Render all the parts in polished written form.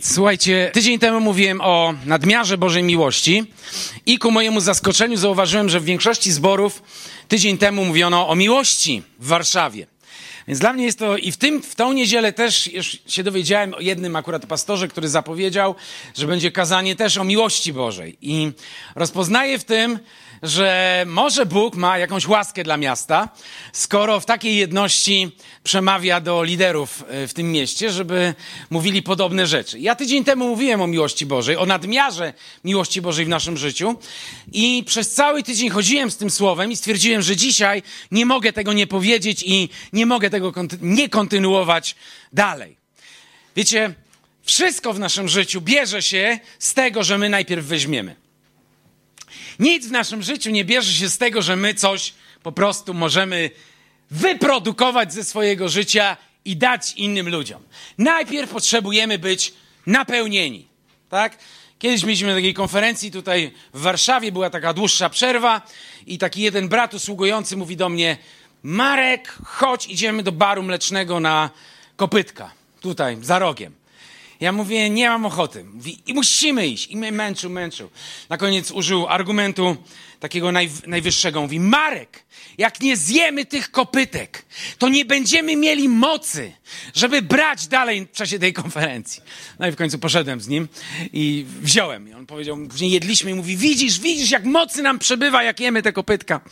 Słuchajcie, tydzień temu mówiłem o nadmiarze Bożej miłości i ku mojemu zaskoczeniu zauważyłem, że w większości zborów tydzień temu mówiono o miłości w Warszawie. Więc dla mnie jest to i w tą niedzielę też już się dowiedziałem o jednym akurat pastorze, który zapowiedział, że będzie kazanie też o miłości Bożej. I rozpoznaję w tym, że może Bóg ma jakąś łaskę dla miasta, skoro w takiej jedności przemawia do liderów w tym mieście, żeby mówili podobne rzeczy. Ja tydzień temu mówiłem o miłości Bożej, o nadmiarze miłości Bożej w naszym życiu i przez cały tydzień chodziłem z tym słowem i stwierdziłem, że dzisiaj nie mogę tego nie powiedzieć i nie mogę tego nie kontynuować dalej. Wiecie, wszystko w naszym życiu bierze się z tego, że my najpierw weźmiemy. Nic w naszym życiu nie bierze się z tego, że my coś po prostu możemy wyprodukować ze swojego życia i dać innym ludziom. Najpierw potrzebujemy być napełnieni, tak? Kiedyś mieliśmy na takiej konferencji tutaj w Warszawie, była taka dłuższa przerwa i taki jeden brat usługujący mówi do mnie: Marek, chodź, idziemy do baru mlecznego na Kopytka, tutaj, za rogiem. Ja mówię, nie mam ochoty. Mówi, i musimy iść. I mnie męczył. Na koniec użył argumentu takiego najwyższego. Mówi, Marek, jak nie zjemy tych kopytek, to nie będziemy mieli mocy, żeby brać dalej w czasie tej konferencji. No i w końcu poszedłem z nim i wziąłem. I on powiedział, później jedliśmy i mówi, widzisz, jak mocy nam przebywa, jak jemy te kopytka.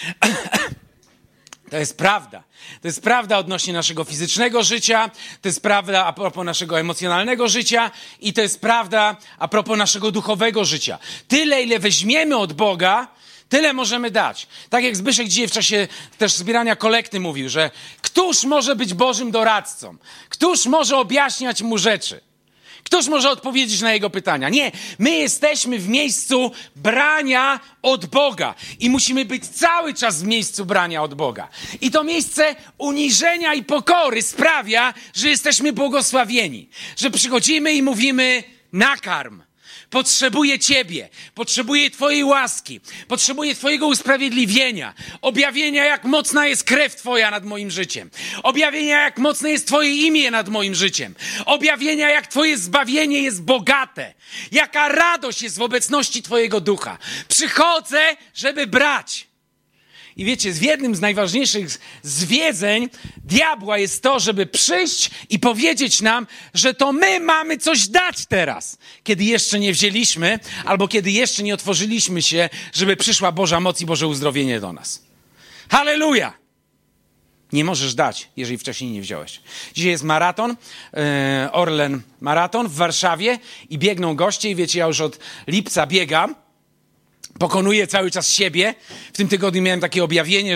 To jest prawda. To jest prawda odnośnie naszego fizycznego życia, to jest prawda a propos naszego emocjonalnego życia i to jest prawda a propos naszego duchowego życia. Tyle, ile weźmiemy od Boga, tyle możemy dać. Tak jak Zbyszek dzisiaj w czasie też zbierania kolekty mówił, że któż może być Bożym doradcą? Któż może objaśniać mu rzeczy? Któż może odpowiedzieć na jego pytania? Nie, my jesteśmy w miejscu brania od Boga i musimy być cały czas w miejscu brania od Boga. I to miejsce uniżenia i pokory sprawia, że jesteśmy błogosławieni, że przychodzimy i mówimy: nakarm. Potrzebuję Ciebie, potrzebuję Twojej łaski, potrzebuję Twojego usprawiedliwienia, objawienia, jak mocna jest krew Twoja nad moim życiem, objawienia, jak mocne jest Twoje imię nad moim życiem, objawienia, jak Twoje zbawienie jest bogate, jaka radość jest w obecności Twojego ducha. Przychodzę, żeby brać. I wiecie, jednym z najważniejszych zwiedzeń diabła jest to, żeby przyjść i powiedzieć nam, że to my mamy coś dać teraz, kiedy jeszcze nie wzięliśmy, albo kiedy jeszcze nie otworzyliśmy się, żeby przyszła Boża moc i Boże uzdrowienie do nas. Halleluja! Nie możesz dać, jeżeli wcześniej nie wziąłeś. Dzisiaj jest maraton, Orlen Maraton w Warszawie i biegną goście i wiecie, ja już od lipca biegam. Pokonuję cały czas siebie. W tym tygodniu miałem takie objawienie,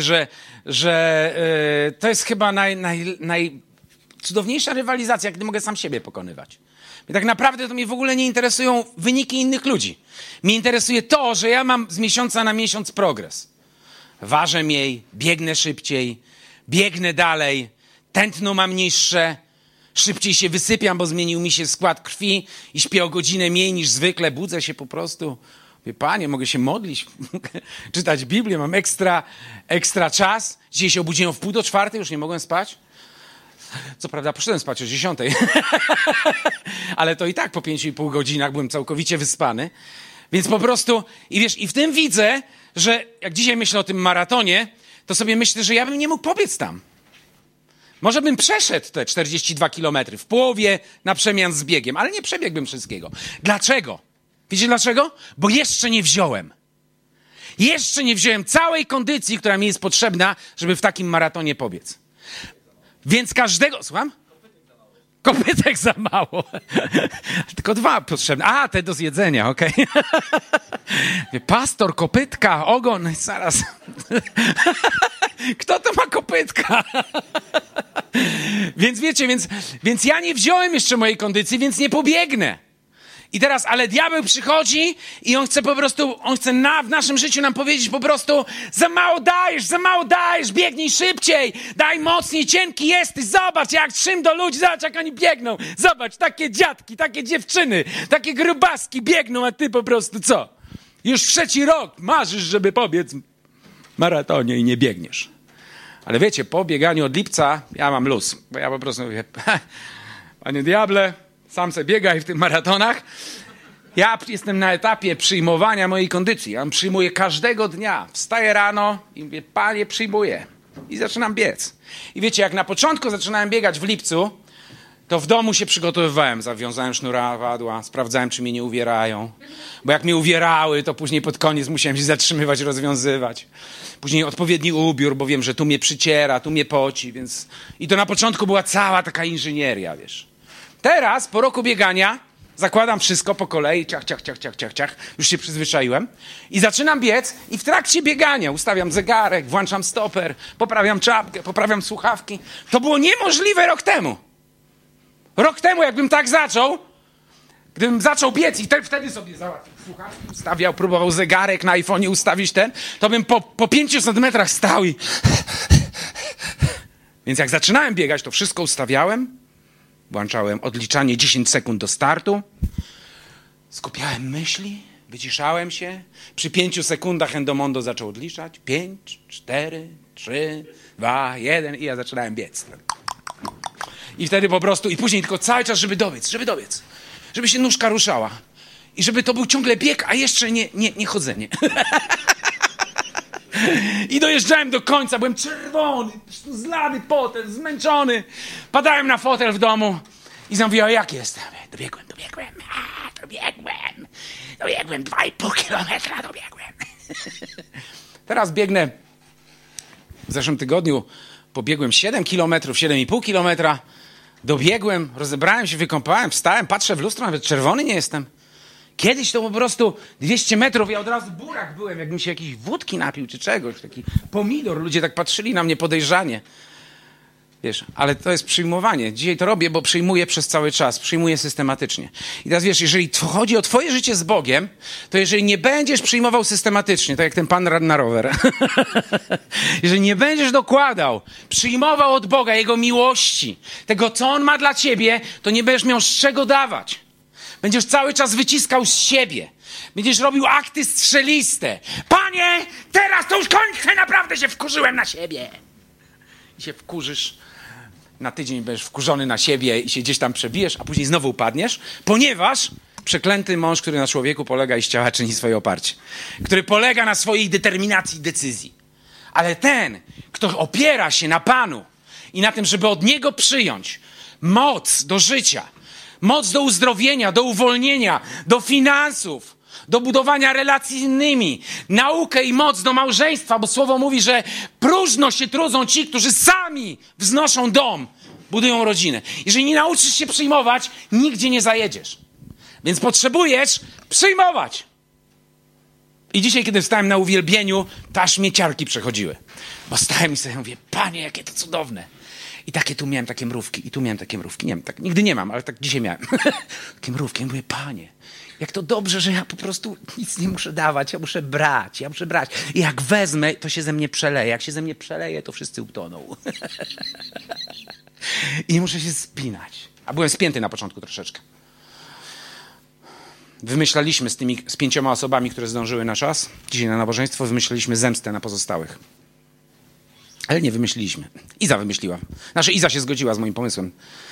że to jest chyba najcudowniejsza rywalizacja, kiedy mogę sam siebie pokonywać. I tak naprawdę to mnie w ogóle nie interesują wyniki innych ludzi. Mnie interesuje to, że ja mam z miesiąca na miesiąc progres. Ważę mniej, biegnę szybciej, biegnę dalej, tętno mam niższe, szybciej się wysypiam, bo zmienił mi się skład krwi i śpię o godzinę mniej niż zwykle, budzę się po prostu. Wie, Panie, mogę się modlić, czytać Biblię, mam ekstra czas. Dzisiaj się obudziłem w 3:30, już nie mogłem spać. Co prawda poszedłem spać o 10:00, ale to i tak po 5,5 godzinach byłem całkowicie wyspany. Więc po prostu, i wiesz, i w tym widzę, że jak dzisiaj myślę o tym maratonie, to sobie myślę, że ja bym nie mógł pobiec tam. Może bym przeszedł te 42 kilometry w połowie na przemian z biegiem, ale nie przebiegłbym wszystkiego. Dlaczego? Wiecie dlaczego? Bo jeszcze nie wziąłem. Jeszcze nie wziąłem całej kondycji, która mi jest potrzebna, żeby w takim maratonie pobiec. Więc każdego... Słucham? Kopytek za mało. Tylko 2 potrzebne. A, te do zjedzenia, okej. Pastor, kopytka, ogon, zaraz. Kto to ma kopytka? Więc wiecie, więc ja nie wziąłem jeszcze mojej kondycji, więc nie pobiegnę. I teraz, ale diabeł przychodzi i on chce w naszym życiu nam powiedzieć po prostu: za mało dajesz, biegnij szybciej, daj mocniej, cienki jesteś, zobacz jak trzym do ludzi, zobacz jak oni biegną, zobacz, takie dziadki, takie dziewczyny, takie grubaski biegną, a ty po prostu co? Już 3. rok marzysz, żeby pobiec maratonie i nie biegniesz. Ale wiecie, po bieganiu od lipca ja mam luz, bo ja po prostu mówię: Panie diable, sam se biegaj w tych maratonach. Ja jestem na etapie przyjmowania mojej kondycji. Ja przyjmuję każdego dnia. Wstaję rano i mówię, Panie, przyjmuję. I zaczynam biec. I wiecie, jak na początku zaczynałem biegać w lipcu, to w domu się przygotowywałem. Zawiązałem sznuradła, sprawdzałem, czy mnie nie uwierają. Bo jak mnie uwierały, to później pod koniec musiałem się zatrzymywać, rozwiązywać. Później odpowiedni ubiór, bo wiem, że tu mnie przyciera, tu mnie poci, więc... I to na początku była cała taka inżynieria, wiesz. Teraz, po roku biegania, zakładam wszystko po kolei, ciach. Już się przyzwyczaiłem. I zaczynam biec i w trakcie biegania ustawiam zegarek, włączam stoper, poprawiam czapkę, poprawiam słuchawki. To było niemożliwe rok temu. Rok temu, jakbym tak zaczął, gdybym zaczął biec i wtedy sobie załatwił słuchawki, ustawiał, próbował zegarek na iPhone'ie ustawić to bym po 500 metrach stał i... Więc jak zaczynałem biegać, to wszystko ustawiałem, włączałem odliczanie 10 sekund do startu, skupiałem myśli, wyciszałem się, przy 5 sekundach Endomondo zaczął odliczać, 5, 4, 3, 2, 1 i ja zaczynałem biec. I wtedy po prostu, i później tylko cały czas, żeby dobiec, żeby się nóżka ruszała. I żeby to był ciągle bieg, a jeszcze nie chodzenie. I dojeżdżałem do końca, byłem czerwony, zlany potem, zmęczony. Padałem na fotel w domu i mówię, o jak jestem? Dobiegłem. 2,5 kilometra dobiegłem. Teraz biegnę, w zeszłym tygodniu pobiegłem 7 kilometrów, 7,5 kilometra. Dobiegłem, rozebrałem się, wykąpałem, wstałem, patrzę w lustro, nawet czerwony nie jestem. Kiedyś to po prostu 200 metrów, ja od razu burak byłem, jakbym się jakiejś wódki napił czy czegoś, taki pomidor. Ludzie tak patrzyli na mnie podejrzanie. Wiesz, ale to jest przyjmowanie. Dzisiaj to robię, bo przyjmuję przez cały czas, przyjmuję systematycznie. I teraz wiesz, jeżeli chodzi o twoje życie z Bogiem, to jeżeli nie będziesz przyjmował systematycznie, tak jak ten pan na rower, jeżeli nie będziesz dokładał, przyjmował od Boga Jego miłości, tego, co On ma dla ciebie, to nie będziesz miał z czego dawać. Będziesz cały czas wyciskał z siebie. Będziesz robił akty strzeliste. Panie, teraz to już kończę, naprawdę się wkurzyłem na siebie. I się wkurzysz, na tydzień będziesz wkurzony na siebie i się gdzieś tam przebijesz, a później znowu upadniesz, ponieważ przeklęty mąż, który na człowieku polega i z ciała czyni swoje oparcie. Który polega na swojej determinacji i decyzji. Ale ten, kto opiera się na Panu i na tym, żeby od Niego przyjąć moc do życia, moc do uzdrowienia, do uwolnienia, do finansów, do budowania relacji z innymi, naukę i moc do małżeństwa, bo Słowo mówi, że próżno się trudzą ci, którzy sami wznoszą dom, budują rodzinę. Jeżeli nie nauczysz się przyjmować, nigdzie nie zajedziesz. Więc potrzebujesz przyjmować. I dzisiaj, kiedy stałem na uwielbieniu, to aż mnie ciarki przechodziły. Bo stałem i sobie mówię, Panie, jakie to cudowne. I takie tu miałem takie mrówki, i tu miałem takie mrówki. Nie wiem, tak, nigdy nie mam, ale tak dzisiaj miałem. Takie mrówki. Ja mówię, Panie, jak to dobrze, że ja po prostu nic nie muszę dawać, ja muszę brać. I jak wezmę, to się ze mnie przeleje. Jak się ze mnie przeleje, to wszyscy utoną. I nie muszę się spinać. A byłem spięty na początku troszeczkę. Wymyślaliśmy z 5 osobami, które zdążyły na czas, dzisiaj na nabożeństwo, wymyślaliśmy zemstę na pozostałych. Ale nie wymyśliliśmy. Iza wymyśliła. Iza się zgodziła z moim pomysłem.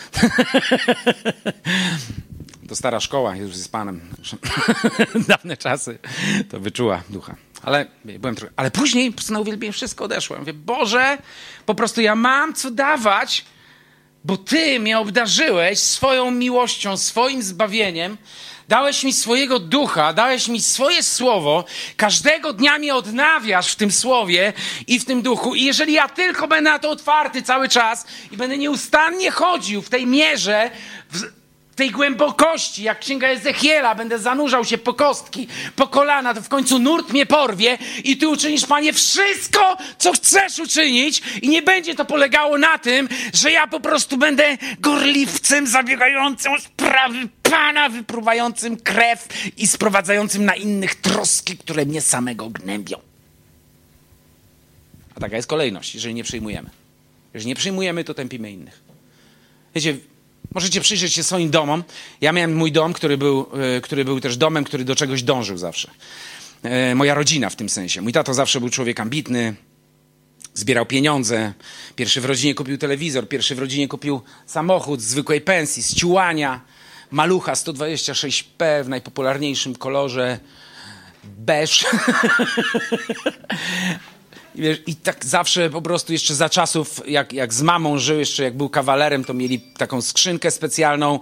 To stara szkoła, już jest z Panem. Dawne czasy. To wyczuła ducha. Ale później na uwielbienie wszystko odeszło. Mówię, Boże, po prostu ja mam co dawać, bo Ty mnie obdarzyłeś swoją miłością, swoim zbawieniem. Dałeś mi swojego ducha, dałeś mi swoje słowo. Każdego dnia mnie odnawiasz w tym słowie i w tym duchu. I jeżeli ja tylko będę na to otwarty cały czas i będę nieustannie chodził w tej mierze, w tej głębokości, jak księga Ezechiela, będę zanurzał się po kostki, po kolana, to w końcu nurt mnie porwie i Ty uczynisz, Panie, wszystko, co chcesz uczynić i nie będzie to polegało na tym, że ja po prostu będę gorliwcem zabiegającym o sprawy Pana, wypruwającym krew i sprowadzającym na innych troski, które mnie samego gnębią. A taka jest kolejność, jeżeli nie przyjmujemy. Jeżeli nie przyjmujemy, to tępimy innych. Wiecie, możecie przyjrzeć się swoim domom. Ja miałem mój dom, który był też domem, który do czegoś dążył zawsze. Moja rodzina w tym sensie. Mój tato zawsze był człowiek ambitny, zbierał pieniądze. Pierwszy w rodzinie kupił telewizor, pierwszy w rodzinie kupił samochód z zwykłej pensji, z ciułania. Malucha 126p w najpopularniejszym kolorze beż. I tak zawsze po prostu jeszcze za czasów, jak z mamą żył, jeszcze jak był kawalerem, to mieli taką skrzynkę specjalną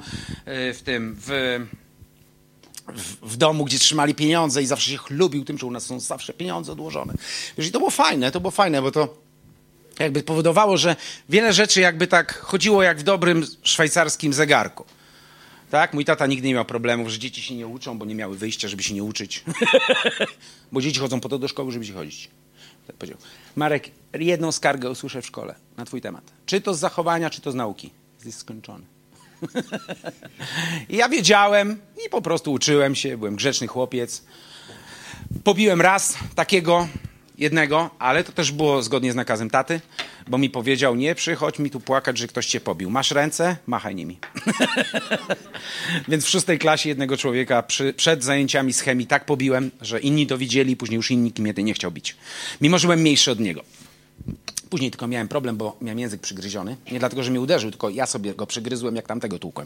w domu, gdzie trzymali pieniądze i zawsze się chlubił tym, że u nas są zawsze pieniądze odłożone. Wiesz, i to było fajne, bo to jakby powodowało, że wiele rzeczy jakby tak chodziło jak w dobrym szwajcarskim zegarku. Tak? Mój tata nigdy nie miał problemów, że dzieci się nie uczą, bo nie miały wyjścia, żeby się nie uczyć. Bo dzieci chodzą po to do szkoły, żeby się chodzić. Tak powiedział. Marek, jedną skargę usłyszę w szkole na twój temat. Czy to z zachowania, czy to z nauki. Jesteś skończony. I ja wiedziałem i po prostu uczyłem się, byłem grzeczny chłopiec. Pobiłem raz takiego jednego, ale to też było zgodnie z nakazem taty, bo mi powiedział, nie przychodź mi tu płakać, że ktoś cię pobił. Masz ręce? Machaj nimi. Więc w 6. klasie jednego człowieka przed zajęciami z chemii tak pobiłem, że inni to widzieli, później już inni mnie nie chciał bić. Mimo, że byłem mniejszy od niego. Później tylko miałem problem, bo miałem język przygryziony. Nie dlatego, że mnie uderzył, tylko ja sobie go przygryzłem, jak tamtego tłukłem.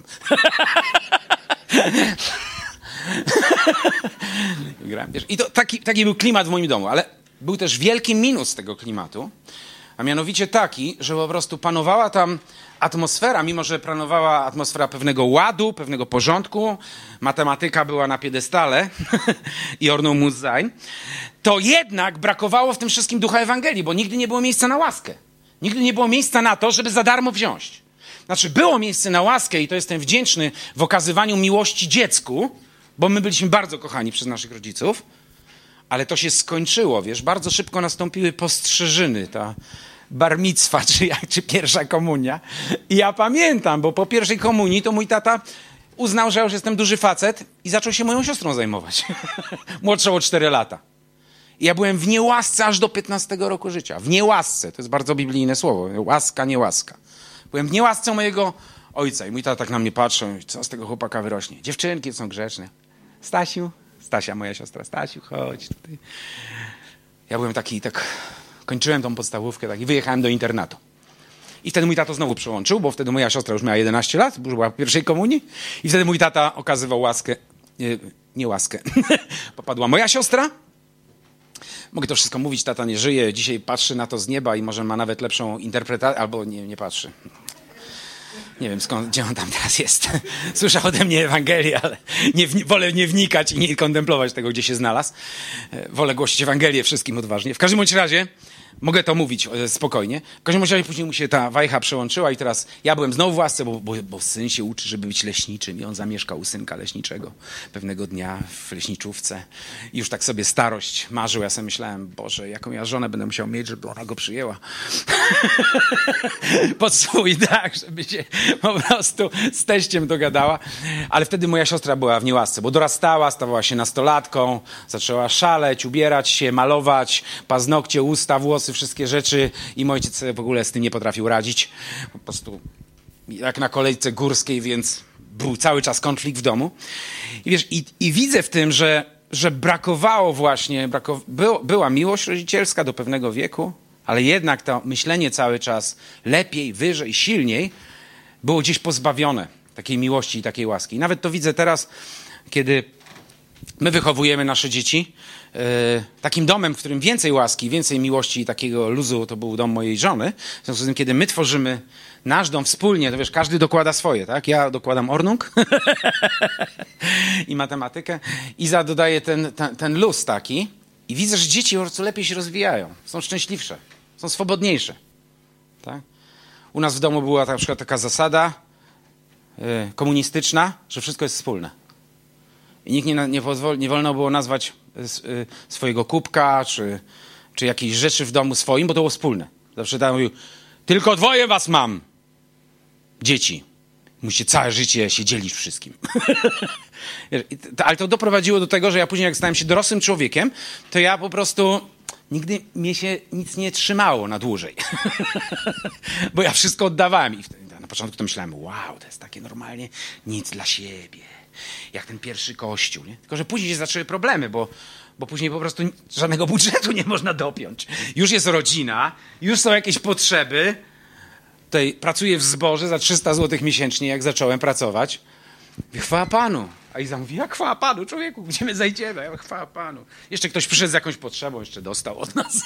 I to taki był klimat w moim domu, ale był też wielki minus tego klimatu, a mianowicie taki, że po prostu panowała tam atmosfera, mimo że panowała atmosfera pewnego ładu, pewnego porządku, matematyka była na piedestale i Ordnung muss sein, to jednak brakowało w tym wszystkim ducha Ewangelii, bo nigdy nie było miejsca na łaskę. Nigdy nie było miejsca na to, żeby za darmo wziąć. Znaczy, było miejsce na łaskę i to jestem wdzięczny w okazywaniu miłości dziecku, bo my byliśmy bardzo kochani przez naszych rodziców, ale to się skończyło, wiesz, bardzo szybko nastąpiły postrzeżyny, ta bar micwa, czy pierwsza komunia. I ja pamiętam, bo po pierwszej komunii to mój tata uznał, że ja już jestem duży facet i zaczął się moją siostrą zajmować. Młodszą o 4 lata. I ja byłem w niełasce aż do 15 roku życia. W niełasce, to jest bardzo biblijne słowo, łaska, niełaska. Byłem w niełasce mojego ojca i mój tata tak na mnie patrzył, co z tego chłopaka wyrośnie. Dziewczynki są grzeczne. Stasiu, Stasia, moja siostra, Stasiu, chodź tutaj. Ja byłem tak kończyłem tą podstawówkę i wyjechałem do internatu. I wtedy mój tato znowu przyłączył, bo wtedy moja siostra już miała 11 lat, już była w pierwszej komunii. I wtedy mój tata okazywał łaskę, nie łaskę. Popadła moja siostra. Mogę to wszystko mówić, tata nie żyje, dzisiaj patrzy na to z nieba i może ma nawet lepszą interpretację, albo nie patrzy. Nie wiem, gdzie on tam teraz jest. Słyszał ode mnie Ewangelię, ale wolę nie wnikać i nie kontemplować tego, gdzie się znalazł. Wolę głosić Ewangelię wszystkim odważnie. W każdym bądź razie mogę to mówić spokojnie. W każdym razie później mu się ta wajcha przełączyła i teraz ja byłem znowu w łasce, bo syn się uczy, żeby być leśniczym i on zamieszkał u synka leśniczego pewnego dnia w leśniczówce. I już tak sobie starość marzył. Ja sobie myślałem, Boże, jaką ja żonę będę musiał mieć, żeby ona go przyjęła. Pod swój dach, żeby się po prostu z teściem dogadała. Ale wtedy moja siostra była w niełasce, bo dorastała, stawała się nastolatką, zaczęła szaleć, ubierać się, malować, paznokcie, usta, włosy, wszystkie rzeczy i mój ojciec sobie w ogóle z tym nie potrafił radzić. Po prostu jak na kolejce górskiej, więc był cały czas konflikt w domu. I wiesz, i widzę w tym, że brakowało właśnie, była miłość rodzicielska do pewnego wieku, ale jednak to myślenie cały czas lepiej, wyżej, silniej było gdzieś pozbawione takiej miłości i takiej łaski. I nawet to widzę teraz, kiedy my wychowujemy nasze dzieci. Takim domem, w którym więcej łaski, więcej miłości i takiego luzu, to był dom mojej żony. W związku z tym, kiedy my tworzymy nasz dom wspólnie, to wiesz, każdy dokłada swoje, tak? Ja dokładam Ordnung i matematykę. Iza dodaje ten luz taki i widzę, że dzieci po prostu lepiej się rozwijają. Są szczęśliwsze, są swobodniejsze. Tak? U nas w domu była na przykład taka zasada komunistyczna, że wszystko jest wspólne. I nikt nie wolno było nazwać swojego kubka, czy jakiejś rzeczy w domu swoim, bo to było wspólne. Zawsze tam mówił, tylko 2 was mam, dzieci. Musicie całe życie się dzielić wszystkim. Ale to doprowadziło do tego, że ja później jak stałem się dorosłym człowiekiem, to ja po prostu nigdy mnie się nic nie trzymało na dłużej. Bo ja wszystko oddawałem. I na początku to myślałem, wow, to jest takie normalnie nic dla siebie. Jak ten pierwszy kościół, nie? Tylko że później się zaczęły problemy, bo później po prostu żadnego budżetu nie można dopiąć. Już jest rodzina, już są jakieś potrzeby. Tutaj pracuję w zborze za 300 zł miesięcznie, jak zacząłem pracować. Mówię, chwała Panu. A Iza mówi, jak chwała Panu, człowieku, gdzie my zajdziemy? Ja mówię, chwała Panu. Jeszcze ktoś przyszedł z jakąś potrzebą, jeszcze dostał od nas.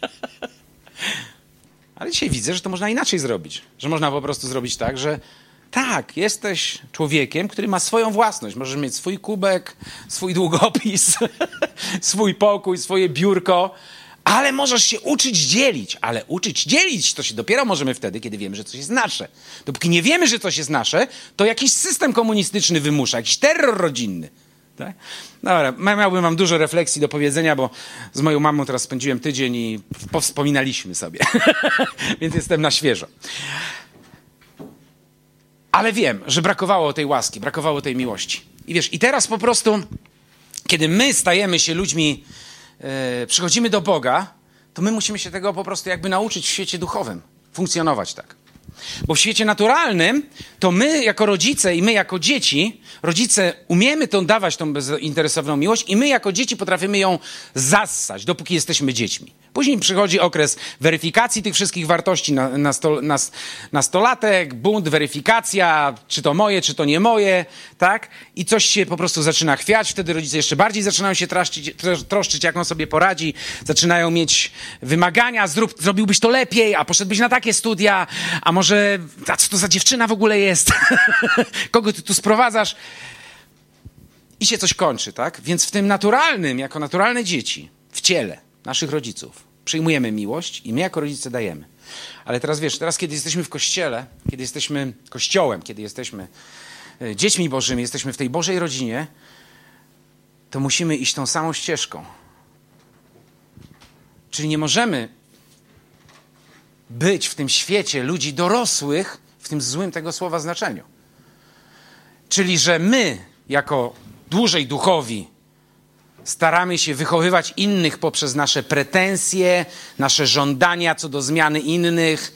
Ale dzisiaj widzę, że to można inaczej zrobić. Że można po prostu zrobić tak, że tak, jesteś człowiekiem, który ma swoją własność. Możesz mieć swój kubek, swój długopis, swój pokój, swoje biurko, ale możesz się uczyć dzielić. Ale uczyć dzielić to się dopiero możemy wtedy, kiedy wiemy, że coś jest nasze. Dopóki nie wiemy, że coś jest nasze, to jakiś system komunistyczny wymusza, jakiś terror rodzinny. Tak? Dobra, miałbym wam dużo refleksji do powiedzenia, bo z moją mamą teraz spędziłem tydzień i powspominaliśmy sobie. Więc jestem na świeżo. Ale wiem, że brakowało tej łaski, brakowało tej miłości. I wiesz, i teraz po prostu, kiedy my stajemy się ludźmi, przychodzimy do Boga, to my musimy się tego po prostu jakby nauczyć w świecie duchowym. Funkcjonować tak. Bo w świecie naturalnym to my jako rodzice i my jako dzieci, rodzice umiemy dawać tą bezinteresowną miłość i my jako dzieci potrafimy ją zassać, dopóki jesteśmy dziećmi. Później przychodzi okres weryfikacji tych wszystkich wartości, nastolatek, bunt, weryfikacja, czy to moje, czy to nie moje, tak? I coś się po prostu zaczyna chwiać, wtedy rodzice jeszcze bardziej zaczynają się troszczyć, jak on sobie poradzi, zaczynają mieć wymagania, zrobiłbyś to lepiej, a poszedłbyś na takie studia, a może, a co to za dziewczyna w ogóle jest? Kogo ty tu sprowadzasz? I się coś kończy, tak? Więc w tym naturalnym, jako naturalne dzieci, w ciele naszych rodziców, przyjmujemy miłość i my jako rodzice dajemy. Ale teraz wiesz, teraz kiedy jesteśmy w Kościele, kiedy jesteśmy Kościołem, kiedy jesteśmy dziećmi Bożymi, jesteśmy w tej Bożej rodzinie, to musimy iść tą samą ścieżką. Czyli nie możemy być w tym świecie ludzi dorosłych w tym złym tego słowa znaczeniu. Czyli, że my jako dłużej duchowi staramy się wychowywać innych poprzez nasze pretensje, nasze żądania co do zmiany innych,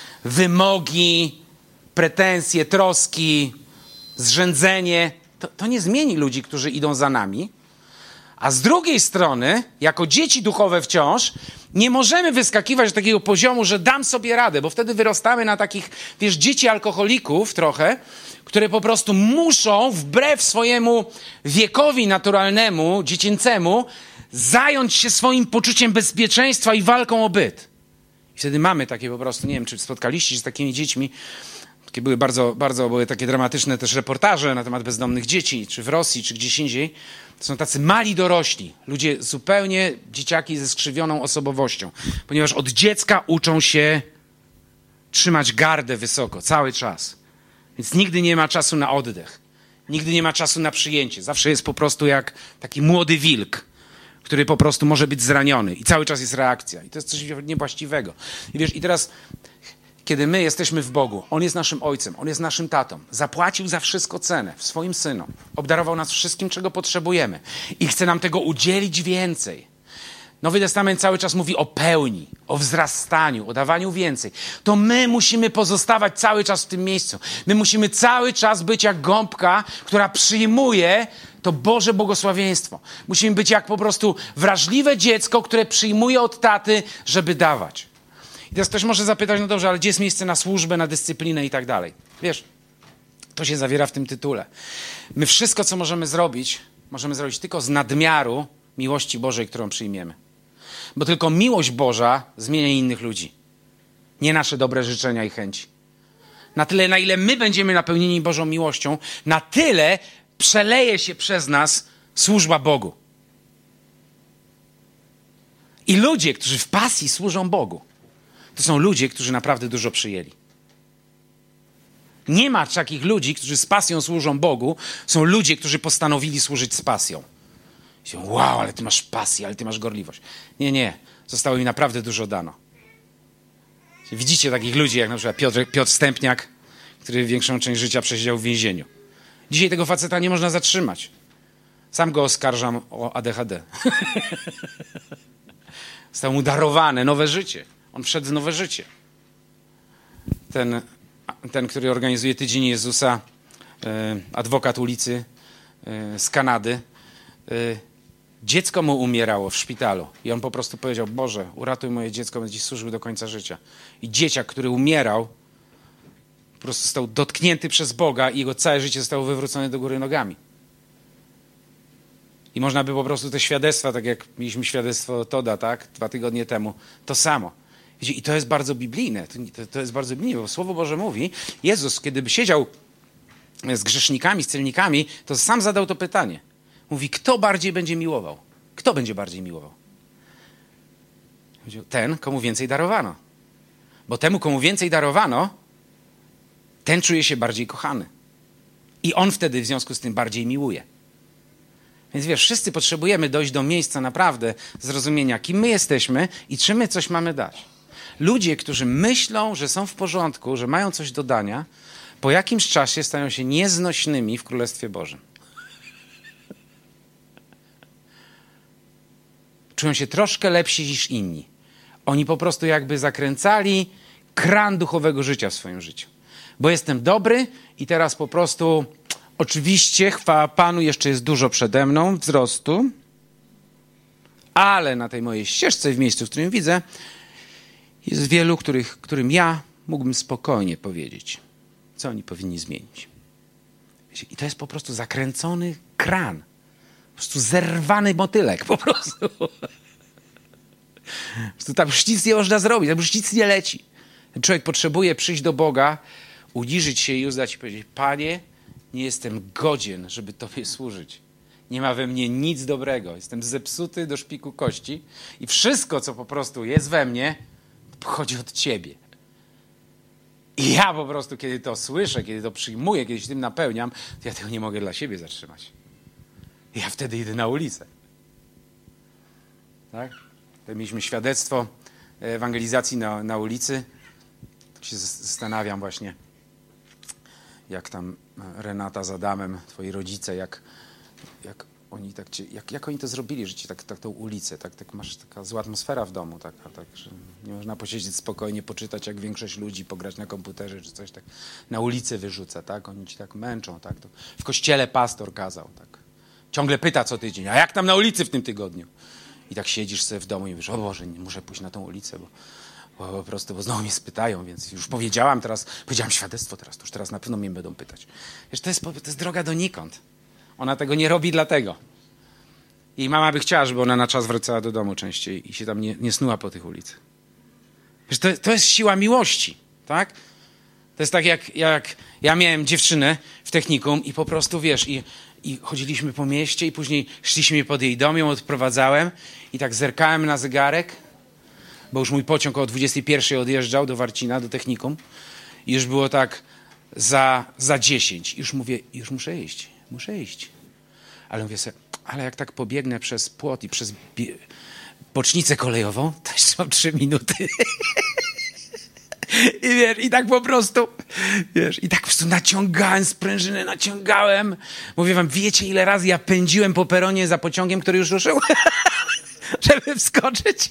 wymogi, pretensje, troski, zrzędzenie. To nie zmieni ludzi, którzy idą za nami. A z drugiej strony, jako dzieci duchowe wciąż, nie możemy wyskakiwać do takiego poziomu, że dam sobie radę, bo wtedy wyrastamy na takich, wiesz, dzieci alkoholików trochę, które po prostu muszą, wbrew swojemu wiekowi naturalnemu, dziecięcemu, zająć się swoim poczuciem bezpieczeństwa i walką o byt. I wtedy mamy takie po prostu, nie wiem, czy spotkaliście się z takimi dziećmi, takie były były takie dramatyczne też reportaże na temat bezdomnych dzieci, czy w Rosji, czy gdzieś indziej. To są tacy mali dorośli, ludzie zupełnie dzieciaki ze skrzywioną osobowością, ponieważ od dziecka uczą się trzymać gardę wysoko, cały czas. Więc nigdy nie ma czasu na oddech, nigdy nie ma czasu na przyjęcie. Zawsze jest po prostu jak taki młody wilk, który po prostu może być zraniony i cały czas jest reakcja. I to jest coś niewłaściwego. I wiesz, i teraz, kiedy my jesteśmy w Bogu, On jest naszym Ojcem, On jest naszym tatą, zapłacił za wszystko cenę w swoim Synu, obdarował nas wszystkim, czego potrzebujemy i chce nam tego udzielić więcej. Nowy Testament cały czas mówi o pełni, o wzrastaniu, o dawaniu więcej. To my musimy pozostawać cały czas w tym miejscu. My musimy cały czas być jak gąbka, która przyjmuje to Boże błogosławieństwo. Musimy być jak po prostu wrażliwe dziecko, które przyjmuje od taty, żeby dawać. I teraz ktoś może zapytać, no dobrze, ale gdzie jest miejsce na służbę, na dyscyplinę i tak dalej? Wiesz, to się zawiera w tym tytule. My wszystko, co możemy zrobić tylko z nadmiaru miłości Bożej, którą przyjmiemy. Bo tylko miłość Boża zmienia innych ludzi. Nie nasze dobre życzenia i chęci. Na tyle, na ile my będziemy napełnieni Bożą miłością, na tyle przeleje się przez nas służba Bogu. I ludzie, którzy w pasji służą Bogu, to są ludzie, którzy naprawdę dużo przyjęli. Nie ma takich ludzi, którzy z pasją służą Bogu. Są ludzie, którzy postanowili służyć z pasją. Wow, ale ty masz pasję, ale ty masz gorliwość. Nie. Zostało mi naprawdę dużo dano. Widzicie takich ludzi, jak na przykład Piotr Stępniak, który większą część życia przesiedział w więzieniu. Dzisiaj tego faceta nie można zatrzymać. Sam go oskarżam o ADHD. Zostało mu darowane nowe życie. On wszedł w nowe życie. Ten, który organizuje Tydzień Jezusa, adwokat ulicy z Kanady, dziecko mu umierało w szpitalu i on po prostu powiedział: Boże, uratuj moje dziecko, będzie służył do końca życia. I dzieciak, który umierał, prostu został dotknięty przez Boga i jego całe życie zostało wywrócone do góry nogami. I można by po prostu te świadectwa, tak jak mieliśmy świadectwo Toda, tak, 2 tygodnie temu, to samo. Wiecie, i to jest bardzo biblijne. To jest bardzo biblijne, bo Słowo Boże mówi, Jezus, kiedy by siedział z grzesznikami, z celnikami, to sam zadał to pytanie. Mówi, kto bardziej będzie miłował? Kto będzie bardziej miłował? Ten, komu więcej darowano. Bo temu, komu więcej darowano, ten czuje się bardziej kochany. I on wtedy w związku z tym bardziej miłuje. Więc wiesz, wszyscy potrzebujemy dojść do miejsca naprawdę zrozumienia, kim my jesteśmy i czy my coś mamy dać. Ludzie, którzy myślą, że są w porządku, że mają coś do dania, po jakimś czasie stają się nieznośnymi w Królestwie Bożym. Czują się troszkę lepsi niż inni. Oni po prostu jakby zakręcali kran duchowego życia w swoim życiu. Bo jestem dobry i teraz po prostu, oczywiście, chwała Panu, jeszcze jest dużo przede mną wzrostu, ale na tej mojej ścieżce, w miejscu, w którym widzę, jest wielu, którym ja mógłbym spokojnie powiedzieć, co oni powinni zmienić. I to jest po prostu zakręcony kran. Po prostu zerwany motylek, po prostu. Tam już nic nie można zrobić, tam już nic nie leci. Ten człowiek potrzebuje przyjść do Boga, uniżyć się i uznać i powiedzieć, Panie, nie jestem godzien, żeby Tobie służyć. Nie ma we mnie nic dobrego. Jestem zepsuty do szpiku kości i wszystko, co po prostu jest we mnie, pochodzi od Ciebie. I ja po prostu, kiedy to słyszę, kiedy to przyjmuję, kiedy się tym napełniam, to ja tego nie mogę dla siebie zatrzymać. I ja wtedy idę na ulicę. Tak? Tutaj mieliśmy świadectwo ewangelizacji na ulicy. Tak się zastanawiam właśnie, jak tam Renata z Adamem, twoi rodzice, jak oni jak oni to zrobili, że ci tak tą ulicę, tak masz taka zła atmosfera w domu, tak, że nie można posiedzieć spokojnie, poczytać jak większość ludzi, pograć na komputerze czy coś tak. Na ulicę wyrzuca, tak? Oni ci tak męczą, tak? To w kościele pastor kazał, tak? Ciągle pyta co tydzień, a jak tam na ulicy w tym tygodniu? I tak siedzisz sobie w domu i mówisz, o Boże, nie muszę pójść na tą ulicę, bo po prostu, bo znowu mnie spytają, więc już powiedziałam świadectwo teraz, to już teraz na pewno mnie będą pytać. Wiesz, to jest droga donikąd. Ona tego nie robi dlatego. Jej mama by chciała, żeby ona na czas wracała do domu częściej i się tam nie snuła po tych ulicach. Wiesz, to jest siła miłości, tak? To jest tak jak ja miałem dziewczynę w technikum i po prostu, wiesz, i chodziliśmy po mieście i później szliśmy pod jej dom, ją odprowadzałem i tak zerkałem na zegarek, bo już mój pociąg o 21 odjeżdżał do Warcina, do technikum i już było tak za 10. I już mówię, już muszę iść. Ale mówię sobie, ale jak tak pobiegnę przez płot i przez bocznicę kolejową, to jeszcze mam 3 minuty. I wiesz, i tak po prostu, wiesz, i tak po prostu naciągałem sprężynę, Mówię wam, wiecie ile razy ja pędziłem po peronie za pociągiem, który już ruszył? Żeby wskoczyć.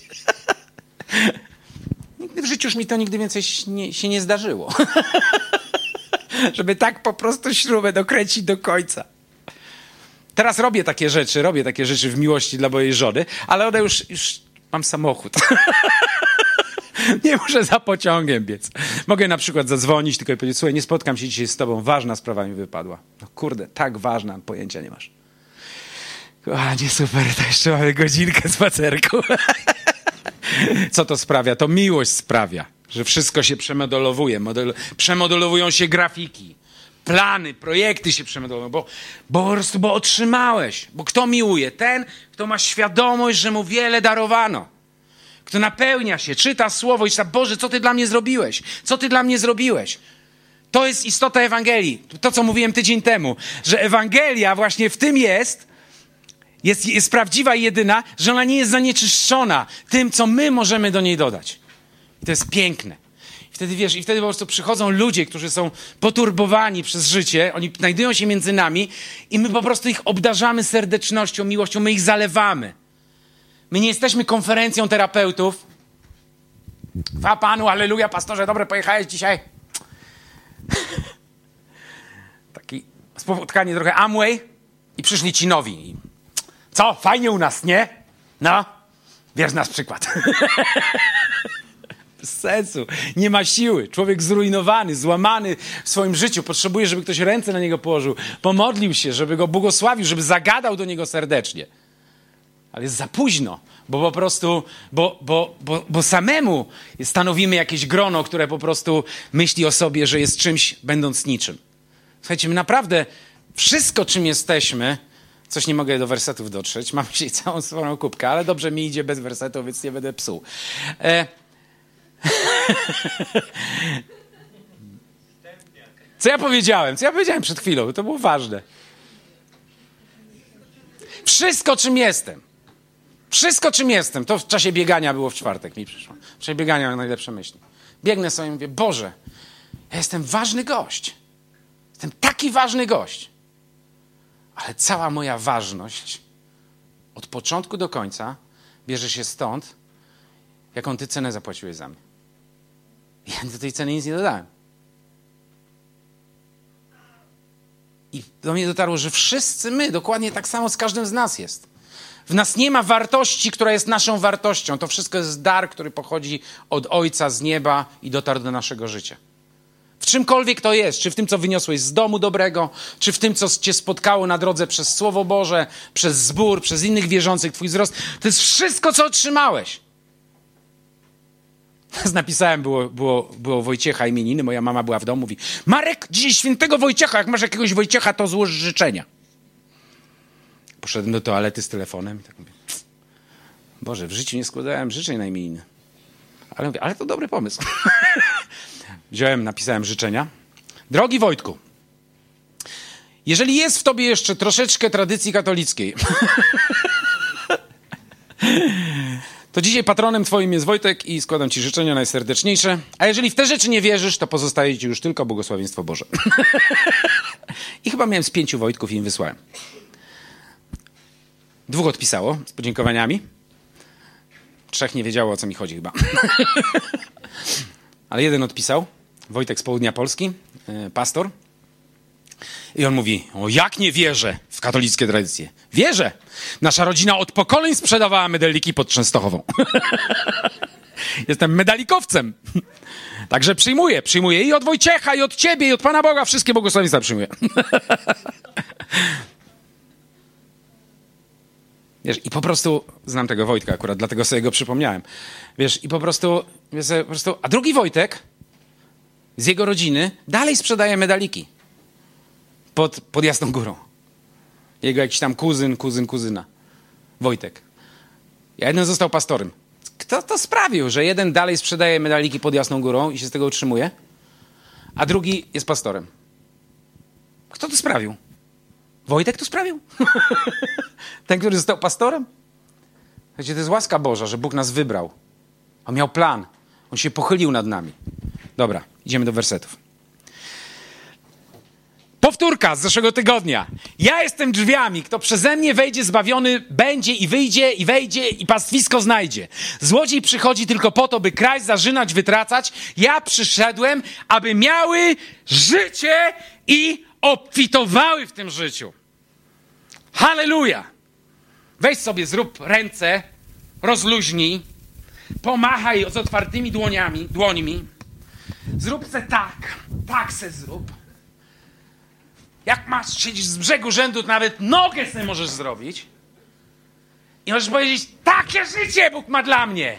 Nigdy w życiu już mi to nigdy więcej się nie zdarzyło. Żeby tak po prostu śrubę dokręcić do końca. Teraz robię takie rzeczy w miłości dla mojej żony, ale ona już mam samochód. Nie muszę za pociągiem biec. Mogę na przykład zadzwonić, tylko i powiedzieć, słuchaj, nie spotkam się dzisiaj z tobą, ważna sprawa mi wypadła. No kurde, tak ważna, pojęcia nie masz. Kochanie, super, to jeszcze mamy godzinkę spacerku. Co to sprawia? To miłość sprawia, że wszystko się przemodelowuje. Przemodelowują się grafiki, plany, projekty się przemodelowują, bo otrzymałeś. Bo kto miłuje? Ten, kto ma świadomość, że mu wiele darowano. Kto napełnia się, czyta słowo i czyta, Boże, co Ty dla mnie zrobiłeś? Co Ty dla mnie zrobiłeś? To jest istota Ewangelii. To, co mówiłem tydzień temu, że Ewangelia właśnie w tym jest prawdziwa i jedyna, że ona nie jest zanieczyszczona tym, co my możemy do niej dodać. I to jest piękne. I wtedy wiesz, po prostu przychodzą ludzie, którzy są poturbowani przez życie, oni znajdują się między nami i my po prostu ich obdarzamy serdecznością, miłością, my ich zalewamy. My nie jesteśmy konferencją terapeutów. Chwała Panu, alleluja, pastorze, dobre, pojechałeś dzisiaj. Takie spotkanie trochę Amway i przyszli ci nowi. Co? Fajnie u nas, nie? No, bierz nas przykład. Bez sensu. Nie ma siły. Człowiek zrujnowany, złamany w swoim życiu. Potrzebuje, żeby ktoś ręce na niego położył, pomodlił się, żeby go błogosławił, żeby zagadał do niego serdecznie. Ale jest za późno, bo po prostu, bo samemu stanowimy jakieś grono, które po prostu myśli o sobie, że jest czymś, będąc niczym. Słuchajcie, my naprawdę wszystko, czym jesteśmy, coś nie mogę do wersetów dotrzeć, mam dzisiaj całą swoją kubkę, ale dobrze mi idzie bez wersetów, więc nie będę psuł. Co ja powiedziałem? Co ja powiedziałem przed chwilą? To było ważne. Wszystko, czym jestem. Wszystko, czym jestem. To w czasie biegania było w czwartek, mi przyszło. W czasie biegania mam najlepsze myśli. Biegnę sobie i mówię, Boże, ja jestem ważny gość. Jestem taki ważny gość. Ale cała moja ważność od początku do końca bierze się stąd, jaką ty cenę zapłaciłeś za mnie. Ja do tej ceny nic nie dodałem. I do mnie dotarło, że wszyscy my, dokładnie tak samo z każdym z nas jest. W nas nie ma wartości, która jest naszą wartością. To wszystko jest dar, który pochodzi od Ojca z nieba i dotarł do naszego życia. W czymkolwiek to jest, czy w tym, co wyniosłeś z domu dobrego, czy w tym, co cię spotkało na drodze przez Słowo Boże, przez zbór, przez innych wierzących, twój wzrost, to jest wszystko, co otrzymałeś. Napisałem, było Wojciecha imieniny, moja mama była w domu, mówi, Marek, dzisiaj świętego Wojciecha, jak masz jakiegoś Wojciecha, to złóż życzenia. Poszedłem do toalety z telefonem i tak mówię, Boże, w życiu nie składałem życzeń na imieniny. Ale mówię, ale to dobry pomysł. Wziąłem, napisałem życzenia. Drogi Wojtku, jeżeli jest w tobie jeszcze troszeczkę tradycji katolickiej, to dzisiaj patronem twoim jest Wojtek i składam ci życzenia najserdeczniejsze. A jeżeli w te rzeczy nie wierzysz, to pozostaje ci już tylko błogosławieństwo Boże. I chyba miałem z 5 Wojtków i im wysłałem. 2 odpisało z podziękowaniami. 3 nie wiedziało, o co mi chodzi chyba. Ale 1 odpisał. Wojtek z południa Polski, pastor. I on mówi, o jak nie wierzę w katolickie tradycje. Wierzę. Nasza rodzina od pokoleń sprzedawała medaliki pod Częstochową. Jestem medalikowcem. Także przyjmuję i od Wojciecha, i od ciebie, i od Pana Boga. Wszystkie błogosławieństwa przyjmuję. Wiesz, i po prostu, znam tego Wojtka akurat, dlatego sobie go przypomniałem. Wiesz, i po prostu, a drugi Wojtek z jego rodziny dalej sprzedaje medaliki pod Jasną Górą. Jego jakiś tam kuzyna. Wojtek. A jeden został pastorem. Kto to sprawił, że jeden dalej sprzedaje medaliki pod Jasną Górą i się z tego utrzymuje, a drugi jest pastorem? Kto to sprawił? Wojtek to sprawił? Ten, który został pastorem? Wiecie, to jest łaska Boża, że Bóg nas wybrał. On miał plan. On się pochylił nad nami. Dobra, idziemy do wersetów. Powtórka z zeszłego tygodnia. Ja jestem drzwiami. Kto przeze mnie wejdzie, zbawiony będzie i wyjdzie i wejdzie i pastwisko znajdzie. Złodziej przychodzi tylko po to, by kraść, zarzynać, wytracać. Ja przyszedłem, aby miały życie i obfitowały w tym życiu. Halleluja! Weź sobie, zrób ręce, rozluźnij, pomachaj z otwartymi dłońmi. Zrób se tak se zrób. Jak masz siedzieć z brzegu rzędu, to nawet nogę sobie możesz zrobić. I możesz powiedzieć, takie życie Bóg ma dla mnie.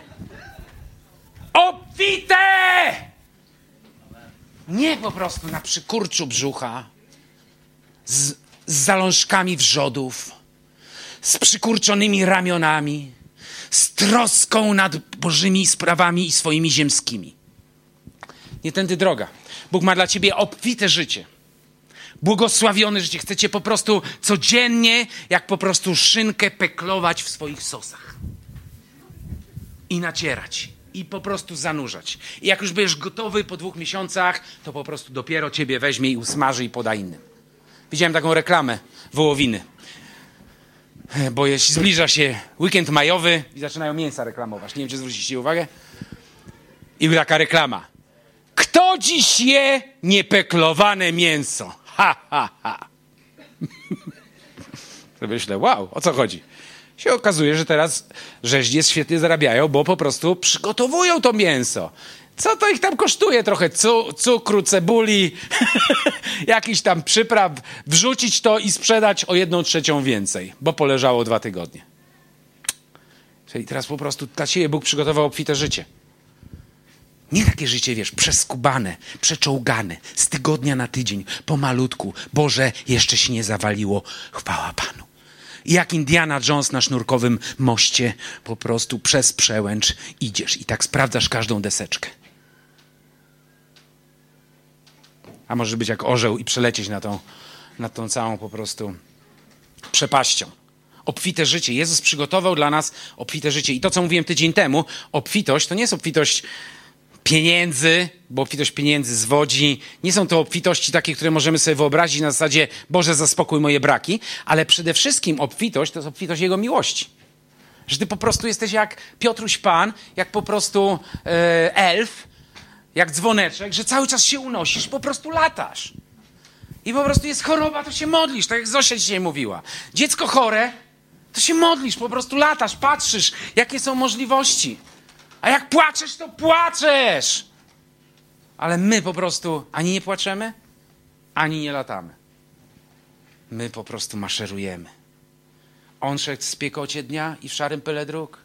Obfite! Nie po prostu na przykurczu brzucha, z zalążkami wrzodów, z przykurczonymi ramionami, z troską nad Bożymi sprawami i swoimi ziemskimi. Nie tędy droga. Bóg ma dla ciebie obfite życie. Błogosławione życie. Chcecie po prostu codziennie, jak po prostu szynkę peklować w swoich sosach. I nacierać. I po prostu zanurzać. I jak już będziesz gotowy po 2 miesiącach, to po prostu dopiero ciebie weźmie i usmaży i poda innym. Widziałem taką reklamę wołowiny. Bo jeśli zbliża się weekend majowy i zaczynają mięsa reklamować. Nie wiem, czy zwróciliście uwagę. I taka reklama. Kto dziś je niepeklowane mięso? Ha, ha, ha. To myślę, wow, o co chodzi? Się okazuje, że teraz rzeźnie świetnie zarabiają, bo po prostu przygotowują to mięso. Co to ich tam kosztuje? Trochę cukru, cebuli, jakiś tam przypraw, wrzucić to i sprzedać o 1/3 więcej, bo poleżało 2 tygodnie. Czyli teraz po prostu dla ciebie Bóg przygotował obfite życie. Nie takie życie, wiesz, przeskubane, przeczołgane, z tygodnia na tydzień, pomalutku. Boże, jeszcze się nie zawaliło, chwała Panu. I jak Indiana Jones na sznurkowym moście, po prostu przez przełęcz idziesz i tak sprawdzasz każdą deseczkę. A może być jak orzeł i przelecieć nad tą całą po prostu przepaścią. Obfite życie. Jezus przygotował dla nas obfite życie. I to, co mówiłem tydzień temu, obfitość to nie jest obfitość pieniędzy, bo obfitość pieniędzy zwodzi. Nie są to obfitości takie, które możemy sobie wyobrazić na zasadzie Boże, zaspokój moje braki, ale przede wszystkim obfitość to jest obfitość Jego miłości. Że ty po prostu jesteś jak Piotruś Pan, jak po prostu elf, jak dzwoneczek, że cały czas się unosisz, po prostu latasz. I po prostu jest choroba, to się modlisz, tak jak Zosia dzisiaj mówiła. Dziecko chore, to się modlisz, po prostu latasz, patrzysz, jakie są możliwości. A jak płaczesz, to płaczesz. Ale my po prostu ani nie płaczemy, ani nie latamy. My po prostu maszerujemy. On szedł w spiekocie dnia i w szarym pyle dróg.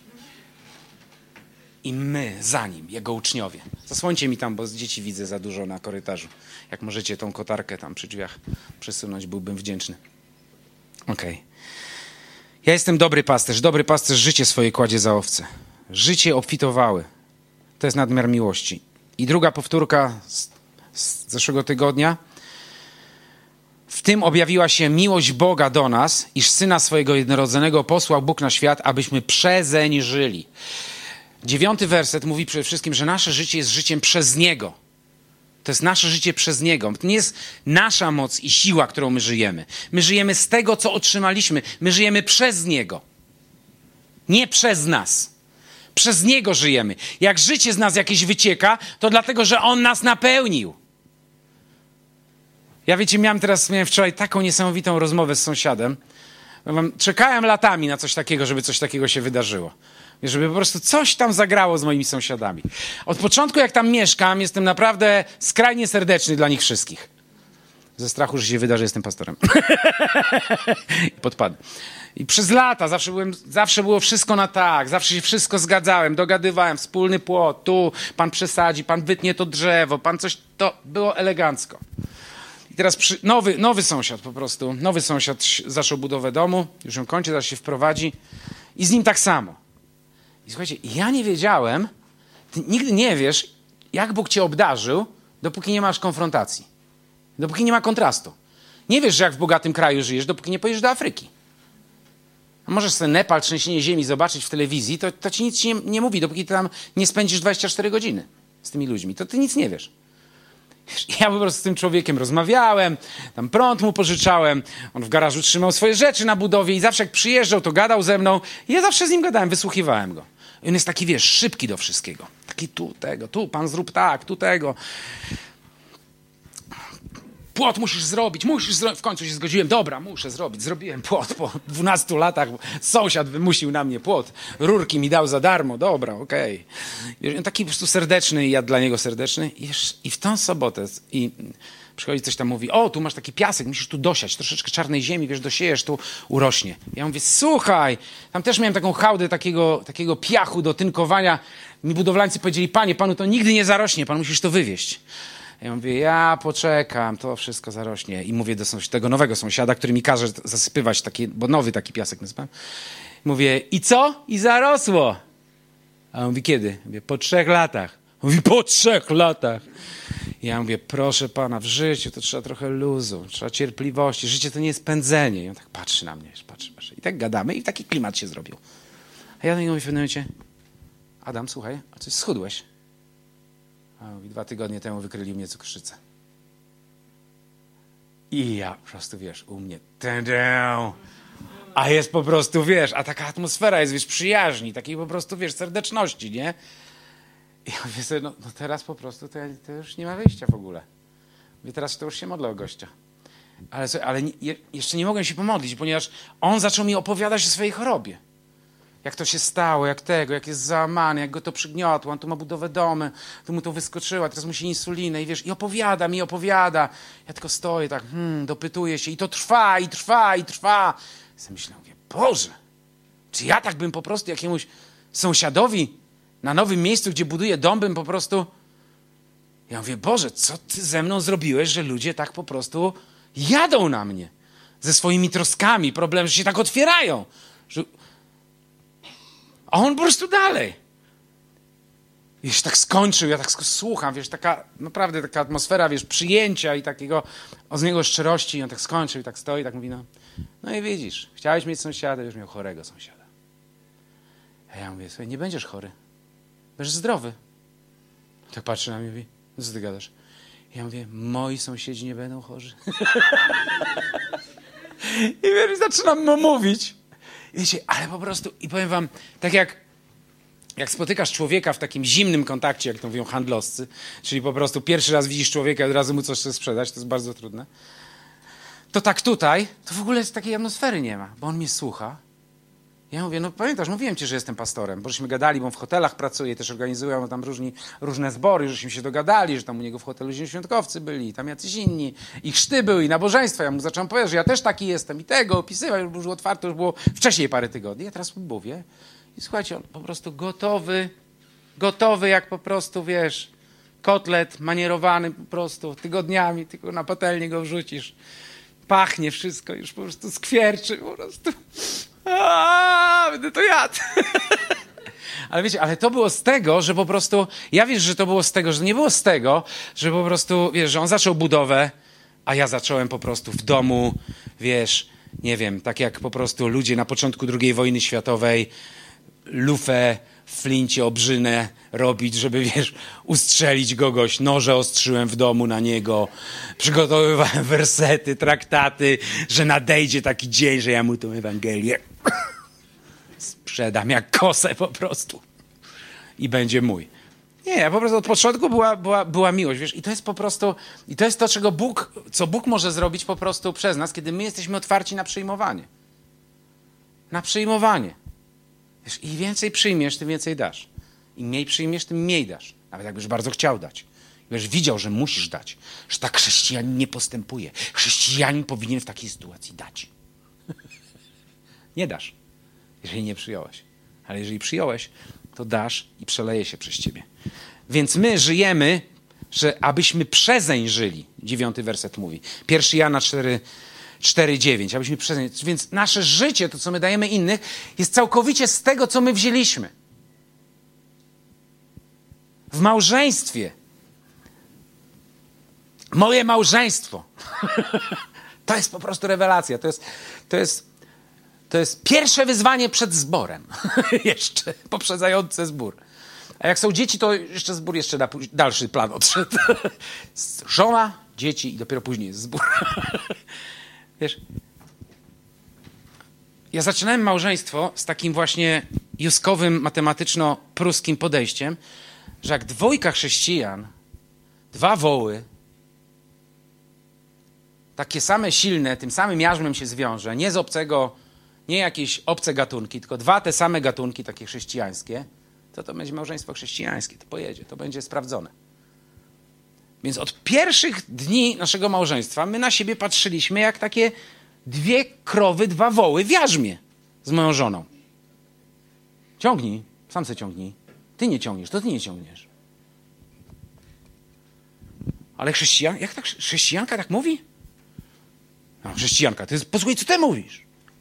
I my za nim, jego uczniowie. Zasłońcie mi tam, bo z dzieci widzę za dużo na korytarzu. Jak możecie tą kotarkę tam przy drzwiach przesunąć, byłbym wdzięczny. Okej. Ja jestem dobry pasterz. Dobry pasterz życie swoje kładzie za owce. Życie obfitowały. To jest nadmiar miłości. I druga powtórka z zeszłego tygodnia. W tym objawiła się miłość Boga do nas, iż Syna swojego jednorodzonego posłał Bóg na świat, abyśmy przezeń żyli. 9 werset mówi przede wszystkim, że nasze życie jest życiem przez Niego. To jest nasze życie przez Niego. To nie jest nasza moc i siła, którą my żyjemy. My żyjemy z tego, co otrzymaliśmy. My żyjemy przez Niego. Nie przez nas. Przez Niego żyjemy. Jak życie z nas jakieś wycieka, to dlatego, że On nas napełnił. Ja wiecie, miałem wczoraj taką niesamowitą rozmowę z sąsiadem. Czekałem latami na coś takiego, żeby coś takiego się wydarzyło. Żeby po prostu coś tam zagrało z moimi sąsiadami. Od początku, jak tam mieszkam, jestem naprawdę skrajnie serdeczny dla nich wszystkich. Ze strachu, że się wydarzy, jestem pastorem. I podpadłem. I przez lata zawsze było wszystko na tak, zawsze się wszystko zgadzałem, dogadywałem, wspólny płot, tu pan przesadzi, pan wytnie to drzewo, pan coś, to było elegancko. I teraz nowy sąsiad po prostu, nowy sąsiad zaczął budowę domu, już ją kończy, zaraz się wprowadzi i z nim tak samo. I słuchajcie, ja nie wiedziałem, ty nigdy nie wiesz, jak Bóg cię obdarzył, dopóki nie masz konfrontacji. Dopóki nie ma kontrastu. Nie wiesz, że jak w bogatym kraju żyjesz, dopóki nie pojedziesz do Afryki. A możesz sobie Nepal, trzęsienie ziemi zobaczyć w telewizji, to ci nic nie mówi, dopóki ty tam nie spędzisz 24 godziny z tymi ludźmi. To ty nic nie wiesz. Ja po prostu z tym człowiekiem rozmawiałem, tam prąd mu pożyczałem, on w garażu trzymał swoje rzeczy na budowie i zawsze jak przyjeżdżał, to gadał ze mną i ja zawsze z nim gadałem, wysłuchiwałem go. I on jest taki, wiesz, szybki do wszystkiego. Taki tu pan zrób tak, tu tego. Płot musisz zrobić. W końcu się zgodziłem. Dobra, muszę zrobić. Zrobiłem płot po 12 latach. Sąsiad wymusił na mnie płot. Rurki mi dał za darmo. Dobra, okej. On taki po prostu serdeczny i ja dla niego serdeczny. I w tą sobotę przychodzi coś tam, mówi, o, tu masz taki piasek, musisz tu dosiać. Troszeczkę czarnej ziemi, wiesz, dosiejesz, tu urośnie. Ja mówię, słuchaj, tam też miałem taką hałdę takiego piachu do tynkowania. Mi budowlańcy powiedzieli, panu to nigdy nie zarośnie, pan musisz to wywieźć. Ja mówię, ja poczekam, to wszystko zarośnie. I mówię do tego nowego sąsiada, który mi każe zasypywać bo nowy taki piasek nazywam. Mówię, i co? I zarosło. A on mówi, kiedy? Mówię, po 3 latach. Mówi, po 3 latach. I ja mówię, proszę pana, w życiu to trzeba trochę luzu, trzeba cierpliwości. Życie to nie jest pędzenie. I on tak patrzy na mnie, patrzy. I tak gadamy i taki klimat się zrobił. A ja do niego mówię w pewnym momencie, Adam, słuchaj, a coś schudłeś? A mówi, 2 tygodnie temu wykryli mnie cukrzycę. I ja po prostu, wiesz, u mnie a jest po prostu, wiesz, a taka atmosfera jest, wiesz, przyjaźni, takiej po prostu, wiesz, serdeczności, nie? I ja mówię sobie, no teraz po prostu to już nie ma wyjścia w ogóle. Mówię, teraz to już się modlę o gościa. Ale jeszcze nie mogłem się pomodlić, ponieważ on zaczął mi opowiadać o swojej chorobie. Jak to się stało, jak jest załamany, jak go to przygniotło, on tu ma budowę domu, tu mu to wyskoczyła, teraz musi insulinę i wiesz, i opowiada. Ja tylko stoję tak, dopytuję się i to trwa. I sobie myślę, mówię, Boże, czy ja tak bym po prostu jakiemuś sąsiadowi na nowym miejscu, gdzie buduję dom, bym po prostu... Ja mówię, Boże, co ty ze mną zrobiłeś, że ludzie tak po prostu jadą na mnie ze swoimi troskami, problemem, że się tak otwierają. A on po prostu dalej. Wiesz, tak skończył, ja tak słucham, wiesz, naprawdę taka atmosfera, wiesz, przyjęcia i takiego z niego szczerości. I on tak skończył i tak stoi, tak mówi, no i widzisz, chciałeś mieć sąsiada, już miał chorego sąsiada. A ja mówię, słuchaj, nie będziesz chory, będziesz zdrowy. Tak patrzy na mnie i mówi, co ty gadasz? Ja mówię, moi sąsiedzi nie będą chorzy. I wiesz, zaczynam mu mówić. I wiecie, ale po prostu, i powiem wam, tak jak spotykasz człowieka w takim zimnym kontakcie, jak to mówią handlowcy, czyli po prostu pierwszy raz widzisz człowieka i od razu mu coś chce sprzedać, to jest bardzo trudne, to tak tutaj, to w ogóle takiej atmosfery nie ma, bo on mnie słucha. Ja mówię, no pamiętasz, mówiłem ci, że jestem pastorem, bo żeśmy gadali, bo on w hotelach pracuje, też organizują tam różne zbory, żeśmy się dogadali, że tam u niego w hotelu zielonoświątkowcy byli, tam jacyś inni, i chrzty były, i nabożeństwa. Ja mu zacząłem powiedzieć, że ja też taki jestem i tego opisywać, już było otwarte, już było wcześniej parę tygodni. Ja teraz mu mówię i słuchajcie, on po prostu gotowy jak po prostu, wiesz, kotlet manierowany po prostu tygodniami, tylko na patelnię go wrzucisz. Pachnie wszystko, już po prostu skwierczy, po prostu... będę to jadł. Ale wiecie, ale to było z tego, że po prostu, ja wiesz, że to było z tego, że nie było z tego, że po prostu, wiesz, że on zaczął budowę, a ja zacząłem po prostu w domu, wiesz, nie wiem, tak jak po prostu ludzie na początku II wojny światowej lufę w flincie, obrzynę robić, żeby, wiesz, ustrzelić kogoś. Noże ostrzyłem w domu na niego. Przygotowywałem wersety, traktaty, że nadejdzie taki dzień, że ja mu tą Ewangelię sprzedam jak kosę po prostu. I będzie mój. Nie, po prostu od początku była miłość, wiesz, i to jest po prostu, i to jest to, co Bóg może zrobić po prostu przez nas, kiedy my jesteśmy otwarci na przyjmowanie. Na przyjmowanie. Wiesz, i więcej przyjmiesz, tym więcej dasz. Im mniej przyjmiesz, tym mniej dasz. Nawet jakbyś bardzo chciał dać. Wiesz, widział, że musisz dać. Że tak chrześcijanin nie postępuje. Chrześcijanin powinien w takiej sytuacji dać. Nie dasz, jeżeli nie przyjąłeś. Ale jeżeli przyjąłeś, to dasz i przeleje się przez ciebie. Więc my żyjemy, że abyśmy przezeń żyli. 9 werset mówi. 1 Jana 4:9, abyśmy przezeń. Więc nasze życie, to co my dajemy innych, jest całkowicie z tego, co my wzięliśmy. W małżeństwie. Moje małżeństwo. To jest po prostu rewelacja. To jest pierwsze wyzwanie przed zborem. Jeszcze poprzedzające zbór. A jak są dzieci, to jeszcze zbór jeszcze na dalszy plan odszedł. Żona, dzieci i dopiero później jest zbór. Wiesz, ja zaczynałem małżeństwo z takim właśnie juskowym, matematyczno-pruskim podejściem, że jak dwójka chrześcijan, 2 woły, takie same silne, tym samym jarzmem się zwiąże, nie z obcego, nie jakieś obce gatunki, tylko 2 te same gatunki, takie chrześcijańskie, to będzie małżeństwo chrześcijańskie, to pojedzie, to będzie sprawdzone. Więc od pierwszych dni naszego małżeństwa my na siebie patrzyliśmy jak takie 2 krowy, 2 woły w jarzmie z moją żoną. Ciągnij, sam se ciągnij. Ty nie ciągniesz, to ty nie ciągniesz. Ale jak tak chrześcijanka tak mówi? No, chrześcijanka, ty posłuchaj, co ty mówisz?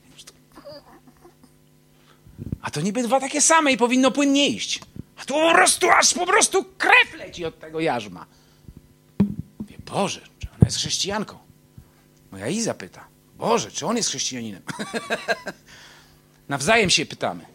A to niby 2 takie same i powinno płynnie iść. A tu aż po prostu krew leci od tego jarzma. Mówię, Boże, czy ona jest chrześcijanką? Moja Iza pyta, Boże, czy on jest chrześcijaninem? Nawzajem się pytamy.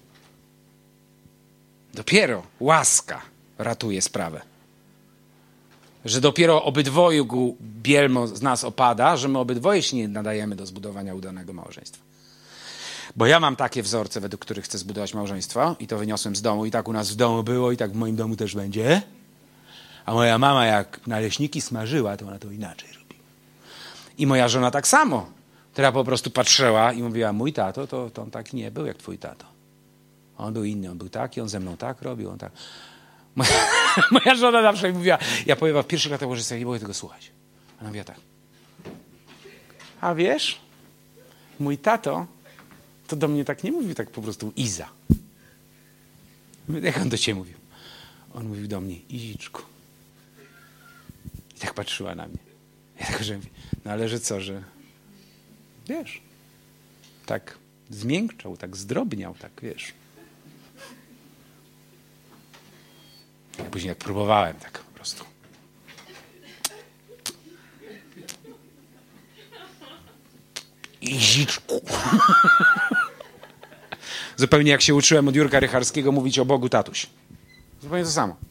Dopiero łaska ratuje sprawę. Że dopiero obydwoju bielmo z nas opada, że my obydwoje się nie nadajemy do zbudowania udanego małżeństwa. Bo ja mam takie wzorce, według których chcę zbudować małżeństwo i to wyniosłem z domu i tak u nas w domu było i tak w moim domu też będzie. A moja mama jak naleśniki smażyła, to ona to inaczej robi. I moja żona tak samo, która po prostu patrzyła i mówiła, mój tato to on tak nie był jak twój tato. On był inny, on był taki, on ze mną tak robił, on tak. Moja żona zawsze mi mówiła, ja powiem wam, w pierwszych latach łożyska nie mogę tego słuchać. Ona mówiła tak. A wiesz, mój tato to do mnie tak nie mówił, tak po prostu Iza. Jak on do ciebie mówił? On mówił do mnie, Iziczku. I tak patrzyła na mnie. Ja tak, że mówię, no ale że co, że wiesz, tak zmiękczał, tak zdrobniał, tak wiesz. I później jak próbowałem, tak po prostu. Iziczku. Zupełnie jak się uczyłem od Jurka Rycharskiego mówić o Bogu tatuś. Zupełnie to samo.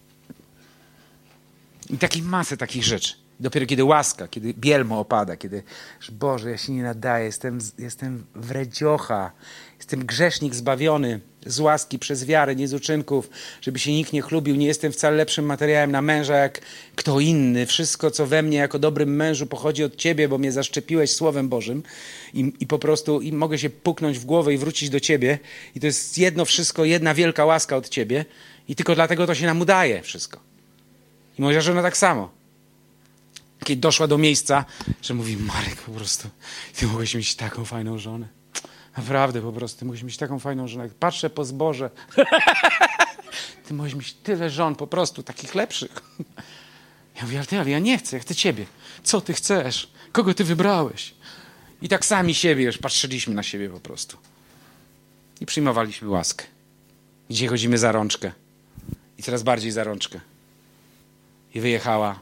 I takiej masy takich rzeczy. Dopiero kiedy łaska, kiedy bielmo opada, kiedy, Boże, ja się nie nadaję, jestem wredziocha, jestem grzesznik zbawiony z łaski przez wiarę, nie z uczynków, żeby się nikt nie chlubił, nie jestem wcale lepszym materiałem na męża jak kto inny. Wszystko, co we mnie jako dobrym mężu pochodzi od Ciebie, bo mnie zaszczepiłeś Słowem Bożym i po prostu mogę się puknąć w głowę i wrócić do Ciebie i to jest jedno wszystko, jedna wielka łaska od Ciebie i tylko dlatego to się nam udaje wszystko. I moja żona tak samo. Kiedy doszła do miejsca, że mówi, Marek, po prostu, ty mogłeś mieć taką fajną żonę. Naprawdę, po prostu, ty mogłeś mieć taką fajną żonę. Jak patrzę po zboże, ty mogłeś mieć tyle żon, po prostu, takich lepszych. Ja mówię, ale ja nie chcę, ja chcę ciebie. Co ty chcesz? Kogo ty wybrałeś? I tak sami siebie już patrzyliśmy na siebie po prostu. I przyjmowaliśmy łaskę. Dzisiaj chodzimy za rączkę. I coraz bardziej za rączkę. I wyjechała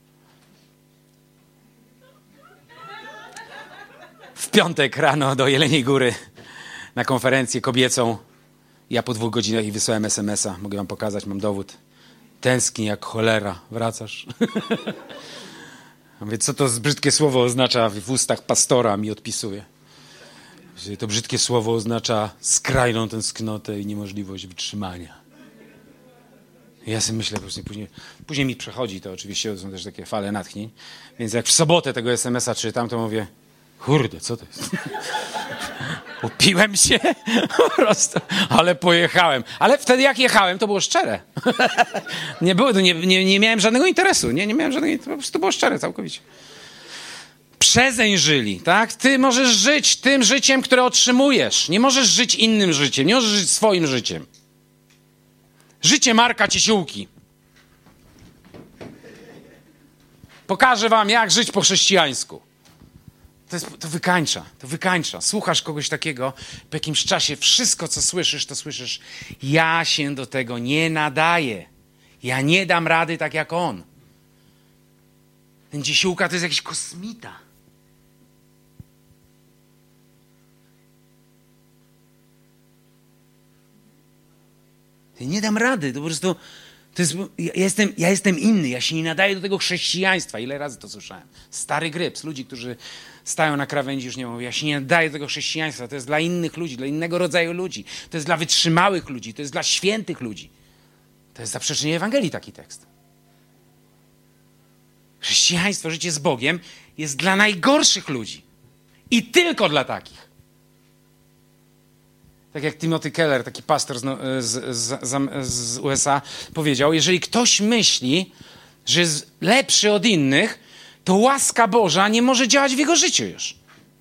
w piątek rano do Jeleniej Góry na konferencję kobiecą. Ja po 2 godzinach jej wysłałem SMS-a. Mogę wam pokazać, mam dowód. Tęskni jak cholera. Wracasz? Mówię, co to brzydkie słowo oznacza w ustach pastora, mi odpisuje. To brzydkie słowo oznacza skrajną tęsknotę i niemożliwość wytrzymania. I ja sobie myślę, później mi przechodzi to oczywiście, to są też takie fale natchnień. Więc jak w sobotę tego SMS-a czytam, to mówię, kurde, co to jest? Upiłem się po prostu, ale pojechałem. Ale wtedy jak jechałem, to było szczere. Nie miałem żadnego interesu. Nie miałem żadnego, po prostu to było szczere całkowicie. Przezeń żyli, tak? Ty możesz żyć tym życiem, które otrzymujesz. Nie możesz żyć innym życiem. Nie możesz żyć swoim życiem. Życie Marka Ciesiółki. Pokażę wam, jak żyć po chrześcijańsku. To wykańcza. Słuchasz kogoś takiego, po jakimś czasie wszystko, co słyszysz, to słyszysz, ja się do tego nie nadaję. Ja nie dam rady tak jak on. Ten Ciesiółka to jest jakiś kosmita. Nie dam rady, to po prostu ja jestem inny, ja się nie nadaję do tego chrześcijaństwa. Ile razy to słyszałem? Stary gryps, ludzi, którzy stają na krawędzi, już nie mówią, ja się nie nadaję do tego chrześcijaństwa, to jest dla innych ludzi, dla innego rodzaju ludzi, to jest dla wytrzymałych ludzi, to jest dla świętych ludzi. To jest zaprzeczenie Ewangelii taki tekst. Chrześcijaństwo, życie z Bogiem jest dla najgorszych ludzi i tylko dla takich. Tak jak Timothy Keller, taki pastor z USA, powiedział, jeżeli ktoś myśli, że jest lepszy od innych, to łaska Boża nie może działać w jego życiu już.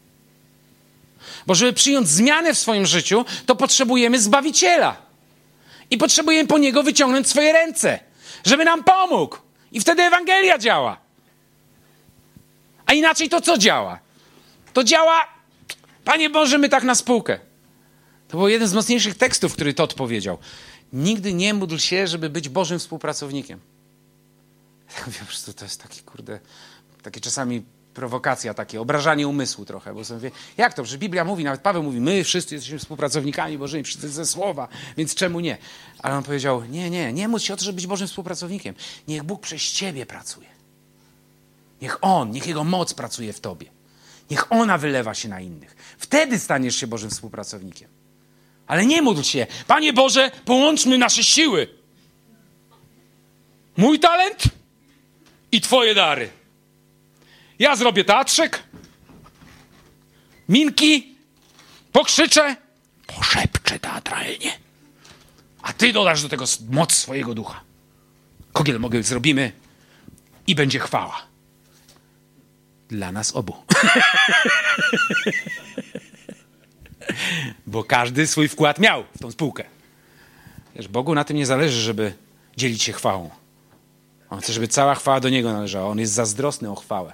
Bo żeby przyjąć zmianę w swoim życiu, to potrzebujemy Zbawiciela. I potrzebujemy po Niego wyciągnąć swoje ręce, żeby nam pomógł. I wtedy Ewangelia działa. A inaczej to co działa? To działa, Panie Boże, my tak na spółkę. To był jeden z mocniejszych tekstów, który Todd powiedział. Nigdy nie módl się, żeby być Bożym współpracownikiem. Ja mówię, po prostu to jest taki, takie czasami prowokacja, takie obrażanie umysłu trochę. Bo sobie mówię, jak to? Że Biblia mówi, nawet Paweł mówi, my wszyscy jesteśmy współpracownikami Bożymi, wszyscy ze słowa, więc czemu nie? Ale on powiedział, nie módl się o to, żeby być Bożym współpracownikiem. Niech Bóg przez ciebie pracuje. Niech Jego moc pracuje w tobie. Niech ona wylewa się na innych. Wtedy staniesz się Bożym współpracownikiem. Ale nie módl się, Panie Boże, połączmy nasze siły. Mój talent i Twoje dary. Ja zrobię teatrzyk, minki, pokrzyczę, poszepczę teatralnie. A ty dodasz do tego moc swojego ducha. Kogiel mogiel zrobimy i będzie chwała. Dla nas obu. Bo każdy swój wkład miał w tą spółkę. Wiesz, Bogu na tym nie zależy, żeby dzielić się chwałą. On chce, żeby cała chwała do Niego należała. On jest zazdrosny o chwałę.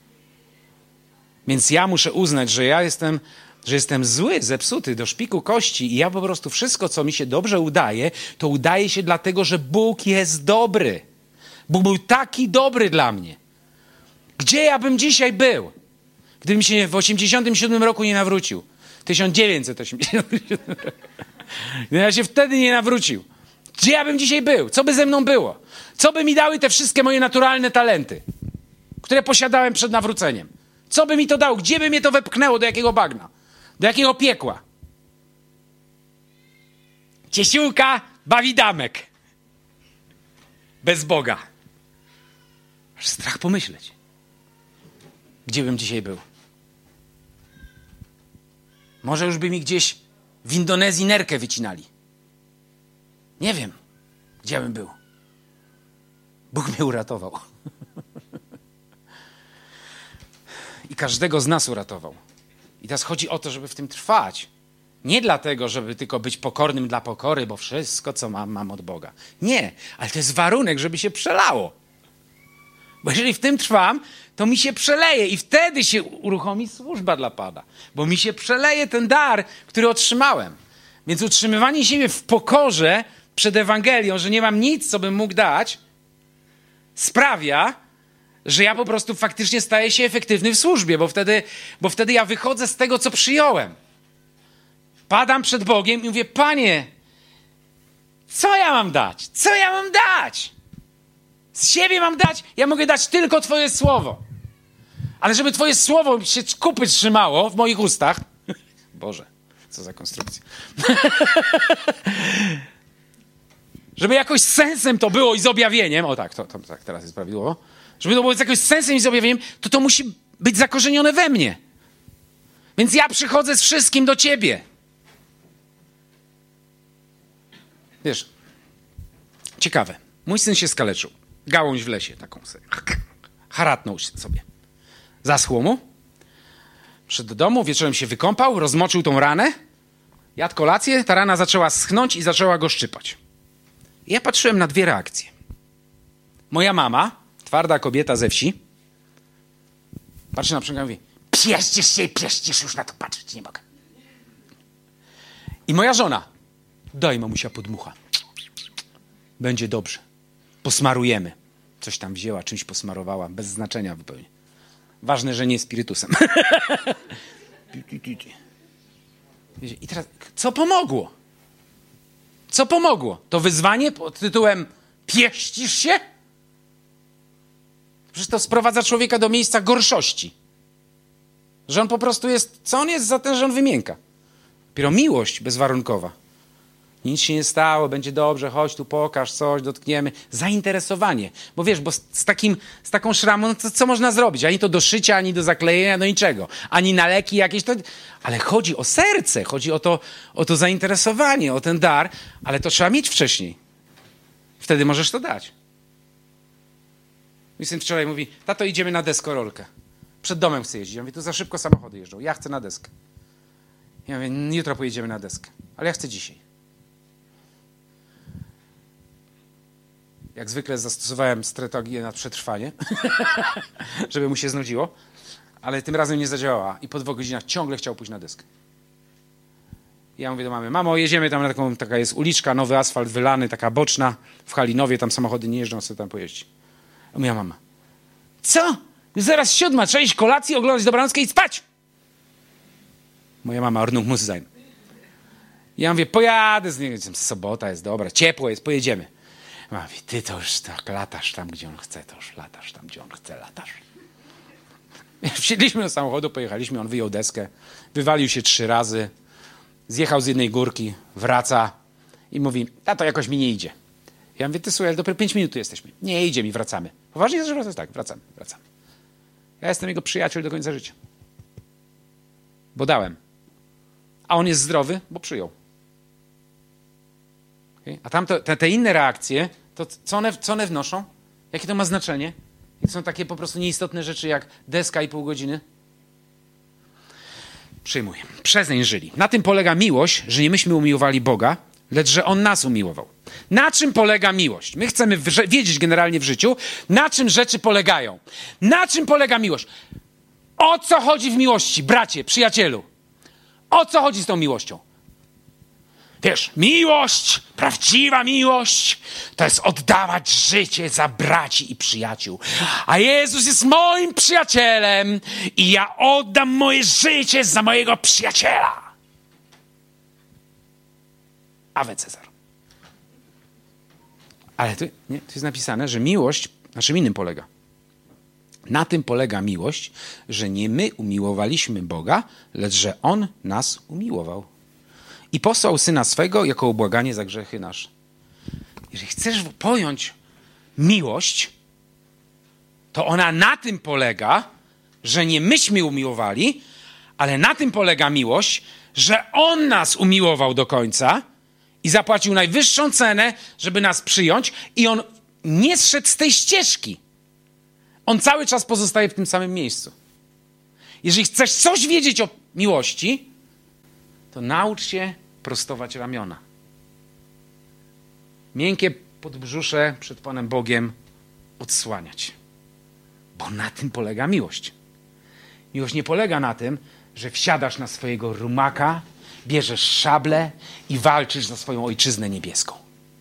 Więc ja muszę uznać, że jestem zły, zepsuty, do szpiku kości i ja po prostu wszystko, co mi się dobrze udaje, to udaje się dlatego, że Bóg jest dobry. Bóg był taki dobry dla mnie. Gdzie ja bym dzisiaj był, gdybym się w 87 roku nie nawrócił? 1987 roku. Gdybym ja się wtedy nie nawrócił. Gdzie ja bym dzisiaj był? Co by ze mną było? Co by mi dały te wszystkie moje naturalne talenty, które posiadałem przed nawróceniem? Co by mi to dało? Gdzie by mnie to wepchnęło? Do jakiego bagna? Do jakiego piekła? Ciesiulka bawi damek. Bez Boga. Aż strach pomyśleć. Gdzie bym dzisiaj był? Może już by mi gdzieś w Indonezji nerkę wycinali. Nie wiem, gdzie bym był. Bóg mnie uratował. I każdego z nas uratował. I teraz chodzi o to, żeby w tym trwać. Nie dlatego, żeby tylko być pokornym dla pokory, bo wszystko, co mam od Boga. Nie, ale to jest warunek, żeby się przelało. Bo jeżeli w tym trwam, to mi się przeleje i wtedy się uruchomi służba dla Pana. Bo mi się przeleje ten dar, który otrzymałem. Więc utrzymywanie siebie w pokorze przed Ewangelią, że nie mam nic, co bym mógł dać, sprawia, że ja po prostu faktycznie staję się efektywny w służbie, bo wtedy ja wychodzę z tego, co przyjąłem. Padam przed Bogiem i mówię, Panie, co ja mam dać? Co ja mam dać? Z siebie mam dać? Ja mogę dać tylko Twoje słowo. Ale żeby Twoje słowo się kupy trzymało w moich ustach, Boże, co za konstrukcja. Żeby jakoś sensem to było i z objawieniem, o tak, tak teraz jest prawidłowo, żeby to było z jakimś sensem i z objawieniem, to musi być zakorzenione we mnie. Więc ja przychodzę z wszystkim do Ciebie. Wiesz, ciekawe. Mój syn się skaleczył. Gałąź w lesie taką sobie. Haratnął sobie. Zaschło mu. Przyszedł do domu, wieczorem się wykąpał, rozmoczył tą ranę, jadł kolację, ta rana zaczęła schnąć i zaczęła go szczypać. I ja patrzyłem na dwie reakcje. Moja mama, twarda kobieta ze wsi, patrzy na przykład i mówi, pieścisz, już na to patrzeć nie mogę. I moja żona, daj mamusia podmucha. Będzie dobrze. Posmarujemy. Coś tam wzięła, czymś posmarowała, bez znaczenia zupełnie. Ważne, że nie spirytusem. I teraz, co pomogło? Co pomogło? To wyzwanie pod tytułem pieścisz się? Przecież to sprowadza człowieka do miejsca gorszości. Że on po prostu jest, co on jest za ten, że on wymięka. Dopiero miłość bezwarunkowa. Nic się nie stało, będzie dobrze, chodź tu, pokaż coś, dotkniemy. Zainteresowanie. Bo wiesz, bo z taką szramą, no co można zrobić? Ani to do szycia, ani do zaklejenia, do niczego. Ani na leki jakieś. Ale chodzi o serce, chodzi o to zainteresowanie, o ten dar, ale to trzeba mieć wcześniej. Wtedy możesz to dać. Mój syn wczoraj mówi, tato, idziemy na deskorolkę. Przed domem chcę jeździć. Ja mówię, tu za szybko samochody jeżdżą. Ja chcę na deskę. Ja mówię, jutro pojedziemy na deskę. Ale ja chcę dzisiaj. Jak zwykle zastosowałem strategię na przetrwanie, żeby mu się znudziło, ale tym razem nie zadziałała i po 2 godzinach ciągle chciał pójść na deskę. Ja mówię do mamy, mamo, jedziemy tam na taka jest uliczka, nowy asfalt wylany, taka boczna, w Halinowie, tam samochody nie jeżdżą, sobie tam pojeździć. A moja mama, co? Zaraz 7, trzeba iść kolację, oglądać dobranockę i spać. Moja mama, Ordnung muss sein. Ja mówię, pojadę z nim, sobota jest dobra, ciepło jest, pojedziemy. Mama mówi, ty to już tak latasz tam, gdzie on chce, to już latasz tam, gdzie on chce, latasz. Wsiedliśmy do samochodu, pojechaliśmy, on wyjął deskę, wywalił się 3 razy, zjechał z jednej górki, wraca i mówi, tato, jakoś mi nie idzie. Ja mówię, ty słuchaj, ale dopiero 5 minut tu jesteśmy. Nie idzie mi, wracamy. Poważnie, że wracasz? Tak, wracamy. Ja jestem jego przyjaciel do końca życia. Bo dałem. A on jest zdrowy, bo przyjął. Okay? A tam te inne reakcje, to co one wnoszą? Jakie to ma znaczenie? I to są takie po prostu nieistotne rzeczy jak deska i pół godziny? Przyjmuję. Przezeń żyli. Na tym polega miłość, że nie myśmy umiłowali Boga, lecz że On nas umiłował. Na czym polega miłość? My chcemy wiedzieć generalnie w życiu, na czym rzeczy polegają. Na czym polega miłość? O co chodzi w miłości, bracie, przyjacielu? O co chodzi z tą miłością? Wiesz, miłość, prawdziwa miłość, to jest oddawać życie za braci i przyjaciół. A Jezus jest moim przyjacielem i ja oddam moje życie za mojego przyjaciela. Awe Cezar. Ale tu jest napisane, że miłość na czym innym polega. Na tym polega miłość, że nie my umiłowaliśmy Boga, lecz że On nas umiłował. I posłał Syna swego jako ubłaganie za grzechy nasze. Jeżeli chcesz pojąć miłość, to ona na tym polega, że nie myśmy umiłowali, ale na tym polega miłość, że On nas umiłował do końca i zapłacił najwyższą cenę, żeby nas przyjąć i On nie zszedł z tej ścieżki. On cały czas pozostaje w tym samym miejscu. Jeżeli chcesz coś wiedzieć o miłości, to naucz się prostować ramiona. Miękkie podbrzusze przed Panem Bogiem odsłaniać. Bo na tym polega miłość. Miłość nie polega na tym, że wsiadasz na swojego rumaka, bierzesz szablę i walczysz za swoją ojczyznę niebieską.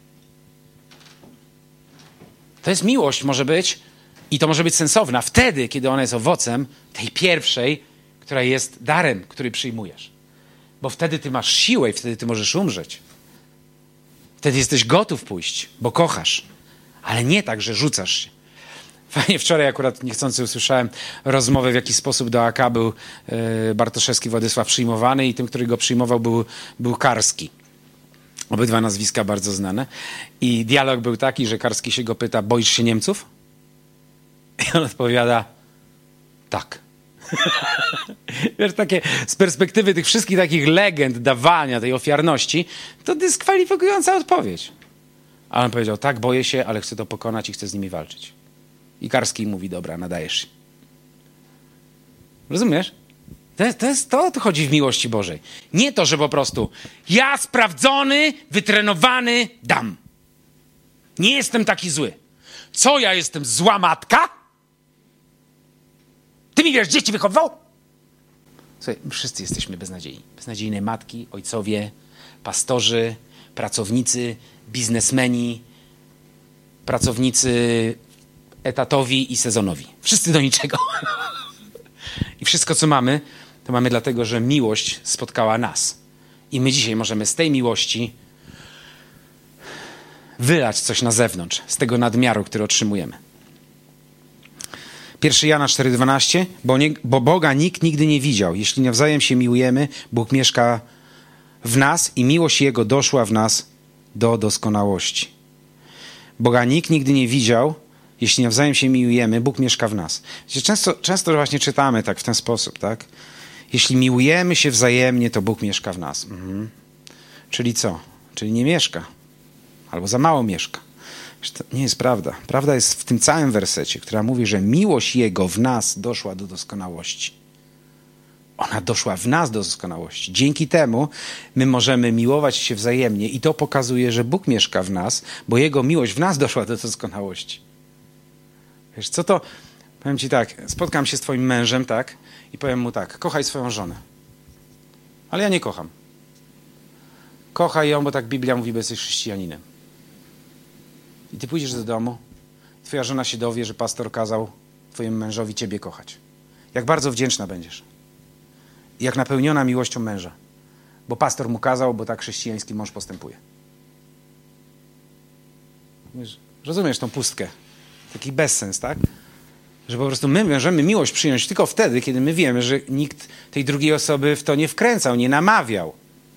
To jest miłość, może być, i to może być sensowna wtedy, kiedy ona jest owocem tej pierwszej, która jest darem, który przyjmujesz. Bo wtedy ty masz siłę i wtedy ty możesz umrzeć. Wtedy jesteś gotów pójść, bo kochasz. Ale nie tak, że rzucasz się. Fajnie, wczoraj akurat niechcący usłyszałem rozmowę, w jaki sposób do AK był Bartoszewski Władysław przyjmowany i tym, który go przyjmował, był Karski. Obydwa nazwiska bardzo znane. I dialog był taki, że Karski się go pyta, boisz się Niemców? I on odpowiada, tak. Wiesz, takie z perspektywy tych wszystkich takich legend dawania, tej ofiarności, to dyskwalifikująca odpowiedź. Ale on powiedział, tak, boję się, ale chcę to pokonać i chcę z nimi walczyć. I Karski mówi, dobra, nadajesz się. Rozumiesz? To chodzi w miłości Bożej. Nie to, że po prostu ja sprawdzony, wytrenowany dam. Nie jestem taki zły. Co, ja jestem zła matka? Ty mi wiesz, dzieci wychowywał? Słuchaj, wszyscy jesteśmy beznadziejni. Beznadziejne matki, ojcowie, pastorzy, pracownicy, biznesmeni, pracownicy etatowi i sezonowi. Wszyscy do niczego. I wszystko, co mamy, to mamy dlatego, że miłość spotkała nas. I my dzisiaj możemy z tej miłości wylać coś na zewnątrz, z tego nadmiaru, który otrzymujemy. 1 Jana 4,12, bo Boga nikt nigdy nie widział. Jeśli nawzajem się miłujemy, Bóg mieszka w nas i miłość Jego doszła w nas do doskonałości. Boga nikt nigdy nie widział. Jeśli nawzajem się miłujemy, Bóg mieszka w nas. Często właśnie czytamy tak w ten sposób, tak? Jeśli miłujemy się wzajemnie, to Bóg mieszka w nas. Czyli co? Czyli nie mieszka. Albo za mało mieszka. To nie jest prawda. Prawda jest w tym całym wersecie, która mówi, że miłość Jego w nas doszła do doskonałości. Ona doszła w nas do doskonałości. Dzięki temu my możemy miłować się wzajemnie i to pokazuje, że Bóg mieszka w nas, bo Jego miłość w nas doszła do doskonałości. Wiesz, co to? Powiem ci tak, spotkam się z twoim mężem, tak? I powiem mu tak, kochaj swoją żonę. Ale ja nie kocham. Kochaj ją, bo tak Biblia mówi, bo jesteś chrześcijaninem. I ty pójdziesz do domu, twoja żona się dowie, że pastor kazał twojemu mężowi ciebie kochać. Jak bardzo wdzięczna będziesz. I jak napełniona miłością męża. Bo pastor mu kazał, bo tak chrześcijański mąż postępuje. Rozumiesz tą pustkę? Taki bezsens, tak? Że po prostu my możemy miłość przyjąć tylko wtedy, kiedy my wiemy, że nikt tej drugiej osoby w to nie wkręcał, nie namawiał.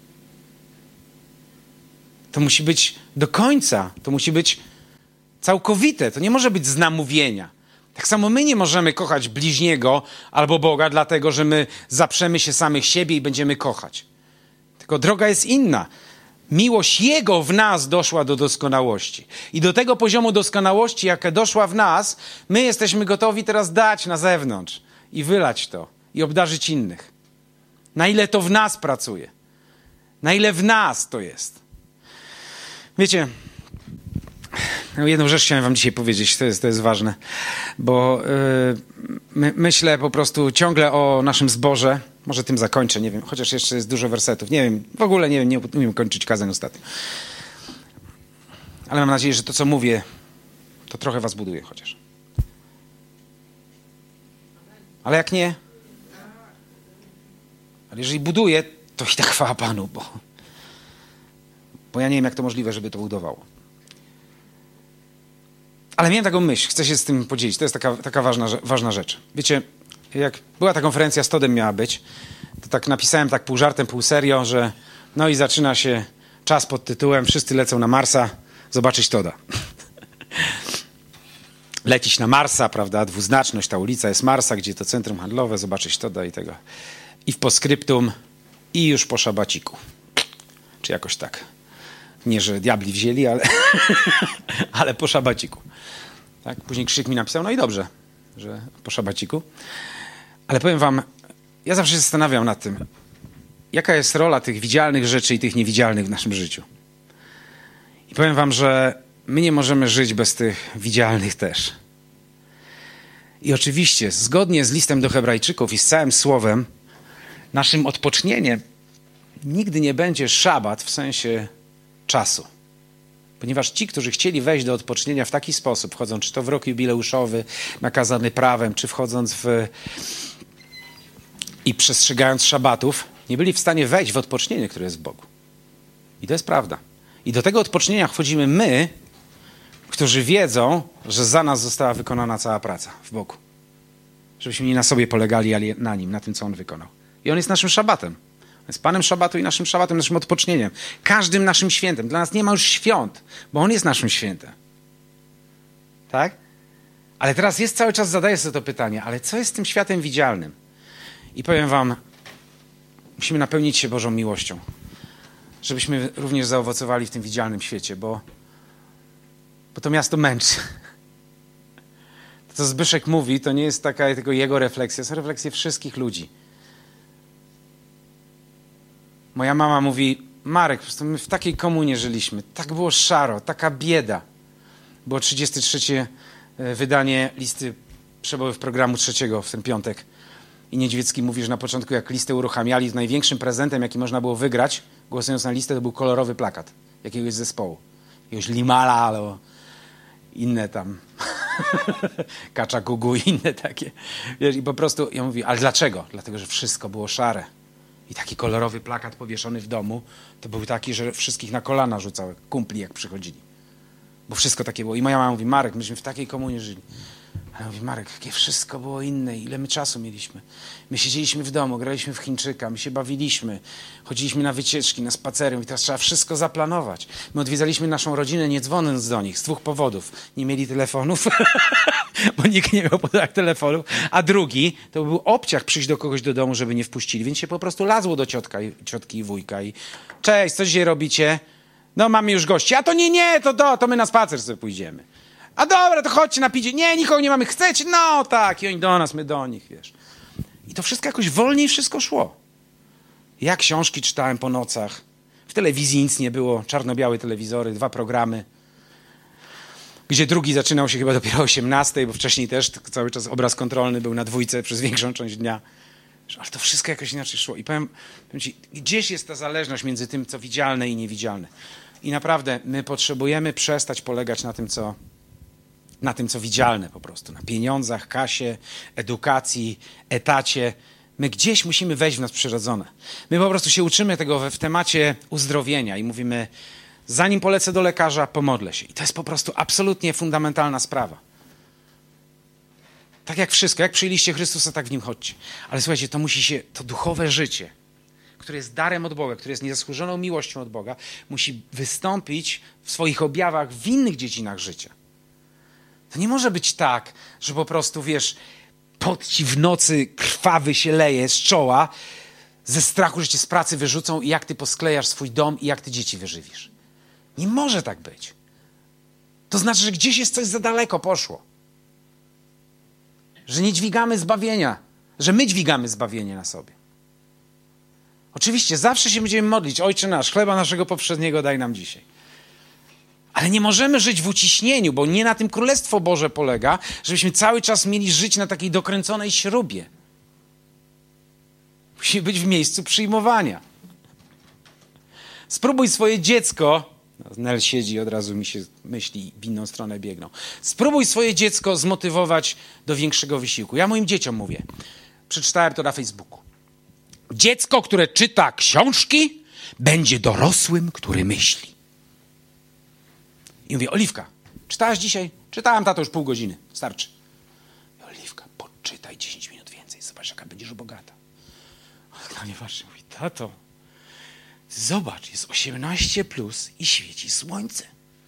To musi być do końca. To musi być całkowite. To nie może być z namówienia. Tak samo my nie możemy kochać bliźniego albo Boga, dlatego że my zaprzemy się samych siebie i będziemy kochać. Tylko droga jest inna. Miłość Jego w nas doszła do doskonałości. I do tego poziomu doskonałości, jaka doszła w nas, my jesteśmy gotowi teraz dać na zewnątrz i wylać to i obdarzyć innych. Na ile to w nas pracuje. Na ile w nas to jest. Wiecie, jedną rzecz chciałem wam dzisiaj powiedzieć, to jest ważne, bo myślę po prostu ciągle o naszym zborze. Może tym zakończę, nie wiem, chociaż jeszcze jest dużo wersetów. Nie wiem, w ogóle nie wiem, nie umiem kończyć kazań ostatnio. Ale mam nadzieję, że to, co mówię, to trochę was buduje chociaż. Ale jak nie? Ale jeżeli buduje, to i tak chwała Panu, bo ja nie wiem, jak to możliwe, żeby to budowało. Ale miałem taką myśl, chcę się z tym podzielić. To jest taka ważna rzecz. Wiecie, jak była ta konferencja z Toddem miała być, to tak napisałem tak pół żartem, pół serio, że no i zaczyna się czas pod tytułem Wszyscy lecą na Marsa zobaczyć Todda. Lecić na Marsa, prawda, dwuznaczność, ta ulica jest Marsa, gdzie to centrum handlowe, zobaczyć Todda i tego. I w postscriptum i już po szabaciku. Czy jakoś tak. Nie, że diabli wzięli, ale po szabaciku. Tak? Później Krzyk mi napisał, no i dobrze, że po szabaciku. Ale powiem wam, ja zawsze się zastanawiam nad tym, jaka jest rola tych widzialnych rzeczy i tych niewidzialnych w naszym życiu. I powiem wam, że my nie możemy żyć bez tych widzialnych też. I oczywiście, zgodnie z listem do Hebrajczyków i z całym słowem, naszym odpocznieniem nigdy nie będzie szabat w sensie czasu. Ponieważ ci, którzy chcieli wejść do odpocznienia w taki sposób, wchodząc czy to w rok jubileuszowy, nakazany prawem, czy wchodząc i przestrzegając szabatów, nie byli w stanie wejść w odpocznienie, które jest w Bogu. I to jest prawda. I do tego odpocznienia wchodzimy my, którzy wiedzą, że za nas została wykonana cała praca w Bogu. Żebyśmy nie na sobie polegali, ale na Nim, na tym, co On wykonał. I On jest naszym szabatem. On jest Panem szabatu i naszym szabatem, naszym odpocznieniem. Każdym naszym świętem. Dla nas nie ma już świąt, bo On jest naszym świętem. Tak? Ale teraz cały czas zadaję sobie to pytanie, ale co jest z tym światem widzialnym? I powiem wam, musimy napełnić się Bożą miłością, żebyśmy również zaowocowali w tym widzialnym świecie, bo to miasto męczy. To, co Zbyszek mówi, to nie jest taka tylko jego refleksja, są refleksje wszystkich ludzi. Moja mama mówi, Marek, po prostu my w takiej komunie żyliśmy, tak było szaro, taka bieda. Było 33. wydanie listy przebojów programu 3 w ten piątek. I Niedźwiecki mówi, że na początku jak listę uruchamiali, największym prezentem, jaki można było wygrać, głosując na listę, to był kolorowy plakat jakiegoś zespołu. Jakiegoś Limala albo inne tam Kaczakugu i inne takie. Wiesz, i po prostu ja mówię, ale dlaczego? Dlatego, że wszystko było szare. I taki kolorowy plakat powieszony w domu, to był taki, że wszystkich na kolana rzucał, kumpli jak przychodzili. Bo wszystko takie było. I moja mama mówi, Marek, myśmy w takiej komunie żyli. Ale mówi, Marek, jakie wszystko było inne, ile my czasu mieliśmy. My siedzieliśmy w domu, graliśmy w Chińczyka, my się bawiliśmy, chodziliśmy na wycieczki, na spacery i teraz trzeba wszystko zaplanować. My odwiedzaliśmy naszą rodzinę nie dzwoniąc do nich z 2 powodów. Nie mieli telefonów, bo nikt nie miał podać telefonów, a drugi to był obciach przyjść do kogoś do domu, żeby nie wpuścili, więc się po prostu lazło do ciotki i wujka i cześć, co dzisiaj robicie? No mamy już gości. A to nie, to my na spacer sobie pójdziemy. A dobra, to chodźcie napicie. Nie, nikogo nie mamy. Chcecie? No tak. I oni do nas, my do nich, wiesz. I to wszystko jakoś wolniej wszystko szło. Ja książki czytałem po nocach. W telewizji nic nie było. Czarno-białe telewizory, 2 programy. Gdzie drugi zaczynał się chyba dopiero o 18, bo wcześniej też cały czas obraz kontrolny był na 2 przez większą część dnia. Ale to wszystko jakoś inaczej szło. I powiem ci, gdzieś jest ta zależność między tym, co widzialne i niewidzialne. I naprawdę my potrzebujemy przestać polegać na tym, co widzialne po prostu. Na pieniądzach, kasie, edukacji, etacie. My gdzieś musimy wejść w nas przyrodzone. My po prostu się uczymy tego w temacie uzdrowienia i mówimy, zanim polecę do lekarza, pomodlę się. I to jest po prostu absolutnie fundamentalna sprawa. Tak jak wszystko. Jak przyjęliście Chrystusa, tak w Nim chodźcie. Ale słuchajcie, to duchowe życie, które jest darem od Boga, które jest niezasłużoną miłością od Boga, musi wystąpić w swoich objawach w innych dziedzinach życia. To nie może być tak, że po prostu, wiesz, pot ci w nocy krwawy się leje z czoła, ze strachu, że cię z pracy wyrzucą i jak ty posklejasz swój dom i jak ty dzieci wyżywisz. Nie może tak być. To znaczy, że gdzieś jest coś za daleko poszło. Że nie dźwigamy zbawienia, że my dźwigamy zbawienie na sobie. Oczywiście zawsze się będziemy modlić, Ojcze nasz, chleba naszego powszedniego daj nam dzisiaj. Ale nie możemy żyć w uciśnieniu, bo nie na tym Królestwo Boże polega, żebyśmy cały czas mieli żyć na takiej dokręconej śrubie. Musi być w miejscu przyjmowania. Spróbuj swoje dziecko, Nel siedzi, od razu mi się myśli w inną stronę biegną. Spróbuj swoje dziecko zmotywować do większego wysiłku. Ja moim dzieciom mówię, przeczytałem to na Facebooku. Dziecko, które czyta książki, będzie dorosłym, który myśli. I mówię, Oliwka, czytałaś dzisiaj? Czytałam, tato, już pół godziny. Starczy. I Oliwka, poczytaj 10 minut więcej. Zobacz, jaka będziesz bogata. Ale na mnie patrzy, mówi, tato, zobacz, jest 18+ i świeci słońce.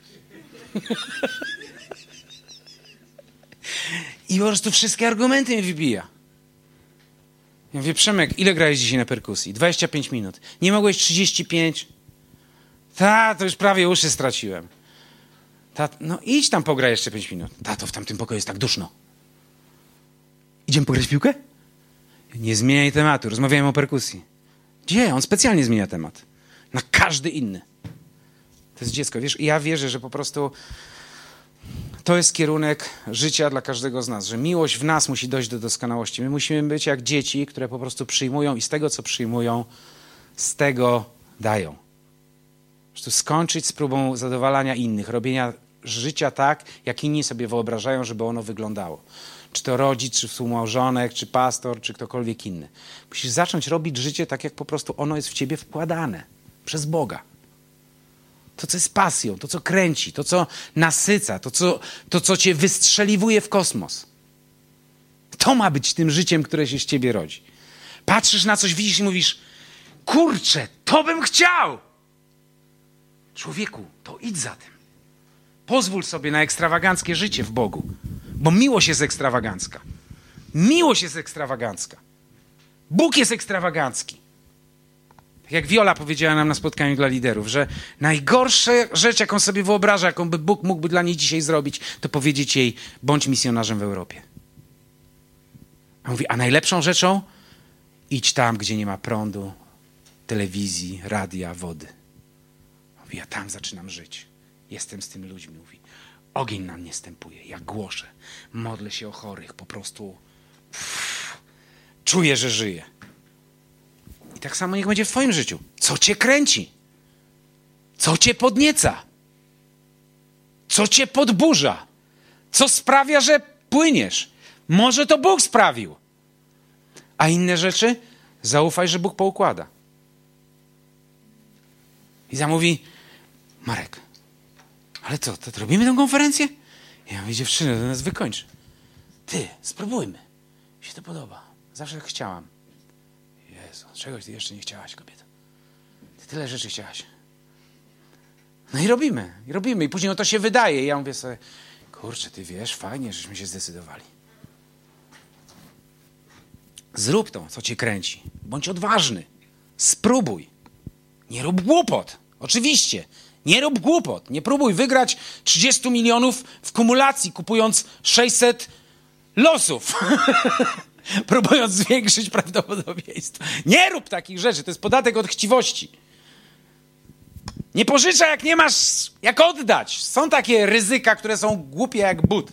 I po prostu wszystkie argumenty mi wybija. Ja mówię, Przemek, ile grałeś dzisiaj na perkusji? 25 minut. Nie mogłeś 35? To już prawie uszy straciłem. No idź tam pograj jeszcze 5 minut. Tato, w tamtym pokoju jest tak duszno. Idziemy pograć w piłkę? Nie zmieniaj tematu, rozmawiałem o perkusji. Gdzie? On specjalnie zmienia temat. Na każdy inny. To jest dziecko, wiesz? I ja wierzę, że po prostu to jest kierunek życia dla każdego z nas, że miłość w nas musi dojść do doskonałości. My musimy być jak dzieci, które po prostu przyjmują i z tego, co przyjmują, z tego dają. Po prostu skończyć z próbą zadowalania innych, robienia życia tak, jak inni sobie wyobrażają, żeby ono wyglądało. Czy to rodzic, czy współmałżonek, czy pastor, czy ktokolwiek inny. Musisz zacząć robić życie tak, jak po prostu ono jest w ciebie wkładane przez Boga. To, co jest pasją, to, co kręci, to, co nasyca, to, co cię wystrzeliwuje w kosmos. To ma być tym życiem, które się z ciebie rodzi. Patrzysz na coś, widzisz i mówisz, kurczę, to bym chciał. Człowieku, to idź za tym. Pozwól sobie na ekstrawaganckie życie w Bogu, bo miłość jest ekstrawagancka. Miłość jest ekstrawagancka. Bóg jest ekstrawagancki. Tak jak Wiola powiedziała nam na spotkaniu dla liderów, że najgorsza rzecz, jaką sobie wyobraża, jaką by Bóg mógłby dla niej dzisiaj zrobić, to powiedzieć jej, bądź misjonarzem w Europie. A mówi, a najlepszą rzeczą? Idź tam, gdzie nie ma prądu, telewizji, radia, wody. Mówi, ja tam zaczynam żyć. Jestem z tymi ludźmi, mówi. Ogień na mnie stępuje, ja głoszę. Modlę się o chorych, po prostu czuję, że żyję. I tak samo niech będzie w twoim życiu. Co cię kręci? Co cię podnieca? Co cię podburza? Co sprawia, że płyniesz? Może to Bóg sprawił. A inne rzeczy? Zaufaj, że Bóg poukłada. I zamówi, Marek, ale co, to robimy tę konferencję? Ja mówię, dziewczyno, to nas wykończy. Ty, spróbujmy. Mi się to podoba. Zawsze tak chciałam. Jezu, czegoś ty jeszcze nie chciałaś, kobieta. Ty tyle rzeczy chciałaś. No i robimy. I później to się wydaje. I ja mówię sobie, kurczę, ty wiesz, fajnie, żeśmy się zdecydowali. Zrób to, co cię kręci. Bądź odważny. Spróbuj. Nie rób głupot. Oczywiście. Nie rób głupot. Nie próbuj wygrać 30 milionów w kumulacji, kupując 600 losów. Próbując zwiększyć prawdopodobieństwo. Nie rób takich rzeczy. To jest podatek od chciwości. Nie pożyczaj, jak nie masz jak oddać. Są takie ryzyka, które są głupie jak but.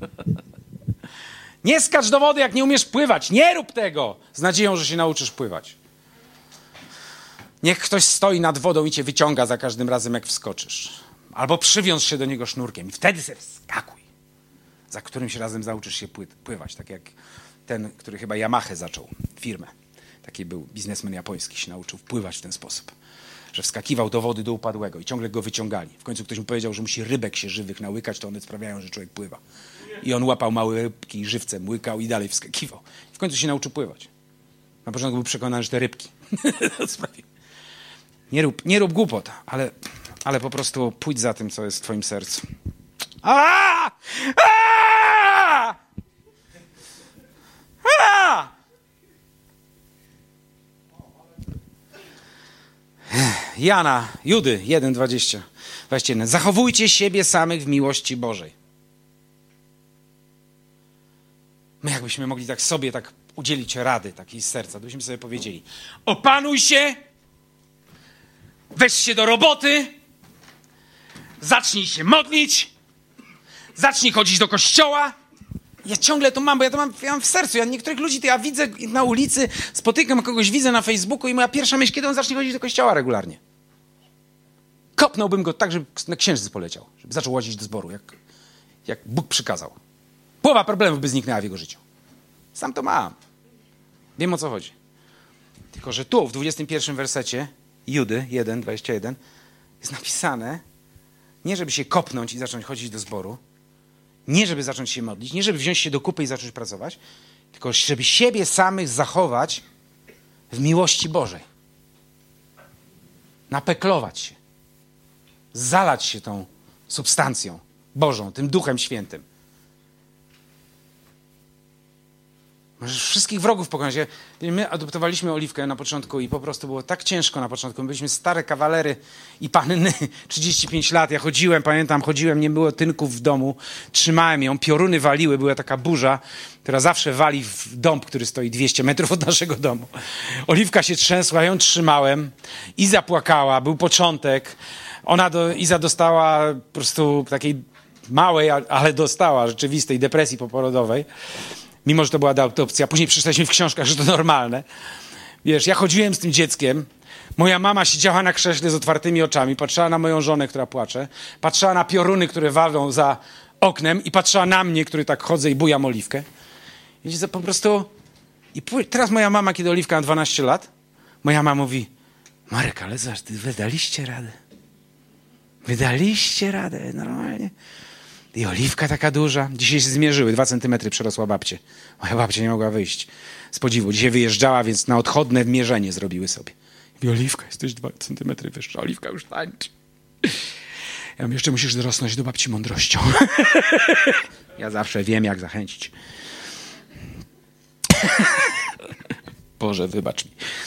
Nie skacz do wody, jak nie umiesz pływać. Nie rób tego z nadzieją, że się nauczysz pływać. Niech ktoś stoi nad wodą i cię wyciąga za każdym razem, jak wskoczysz. Albo przywiąż się do niego sznurkiem i wtedy sobie wskakuj. Za którymś razem nauczysz się pływać. Tak jak ten, który chyba Yamahę zaczął, firmę. Taki był biznesmen japoński, się nauczył pływać w ten sposób. Że wskakiwał do wody, do upadłego i ciągle go wyciągali. W końcu ktoś mu powiedział, że musi rybek się żywych nałykać, to one sprawiają, że człowiek pływa. I on łapał małe rybki i żywcem łykał i dalej wskakiwał. W końcu się nauczył pływać. Na początku był przekonany, że te rybki to sprawiły. Nie rób głupot, ale po prostu pójdź za tym, co jest w twoim sercu. A! A! A! Judy 1:21. Zachowujcie siebie samych w miłości Bożej. My jakbyśmy mogli tak sobie udzielić rady takiej z serca, to byśmy sobie powiedzieli: opanuj się, weź się do roboty, zacznij się modlić, zacznij chodzić do kościoła. Ja ciągle to mam, bo ja mam w sercu. Ja niektórych ludzi to ja widzę na ulicy, spotykam kogoś, widzę na Facebooku i moja pierwsza myśl, kiedy on zacznie chodzić do kościoła regularnie. Kopnąłbym go tak, żeby na księżyc poleciał, żeby zaczął łazić do zboru, jak Bóg przykazał. Połowa problemów by zniknęła w jego życiu. Sam to mam. Wiem, o co chodzi. Tylko że tu, w 21 wersecie Judy 1:21 jest napisane, nie żeby się kopnąć i zacząć chodzić do zboru, nie żeby zacząć się modlić, nie żeby wziąć się do kupy i zacząć pracować, tylko żeby siebie samych zachować w miłości Bożej. Napeklować się. Zalać się tą substancją Bożą, tym Duchem Świętym. Możesz wszystkich wrogów pokonać. My adoptowaliśmy Oliwkę na początku i po prostu było tak ciężko na początku. My byliśmy stare kawalery i panny, 35 lat. Ja chodziłem, nie było tynków w domu. Trzymałem ją, pioruny waliły, była taka burza, która zawsze wali w dąb, który stoi 200 metrów od naszego domu. Oliwka się trzęsła, ją trzymałem. Iza płakała, był początek. Iza dostała po prostu takiej małej, ale dostała rzeczywistej depresji poporodowej. Mimo, że to była adopcja. Później przeczytaliśmy w książkach, że to normalne. Wiesz, ja chodziłem z tym dzieckiem. Moja mama siedziała na krześle z otwartymi oczami. Patrzyła na moją żonę, która płacze. Patrzyła na pioruny, które walą za oknem. I patrzyła na mnie, który tak chodzę i bujam Oliwkę. Wiecie, po prostu... teraz moja mama, kiedy Oliwka ma 12 lat, moja mama mówi: Marek, ale zobacz, wy daliście radę. Wydaliście radę, normalnie. I Oliwka taka duża. Dzisiaj się zmierzyły, 2 centymetry przerosła babcię. Moja babcia nie mogła wyjść z podziwu. Dzisiaj wyjeżdżała, więc na odchodne mierzenie zrobiły sobie. I Oliwka, jesteś 2 centymetry wyższa. Oliwka już tańczy. Ja mówię, jeszcze musisz dorosnąć do babci mądrością. Ja zawsze wiem, jak zachęcić. Boże, wybacz mi.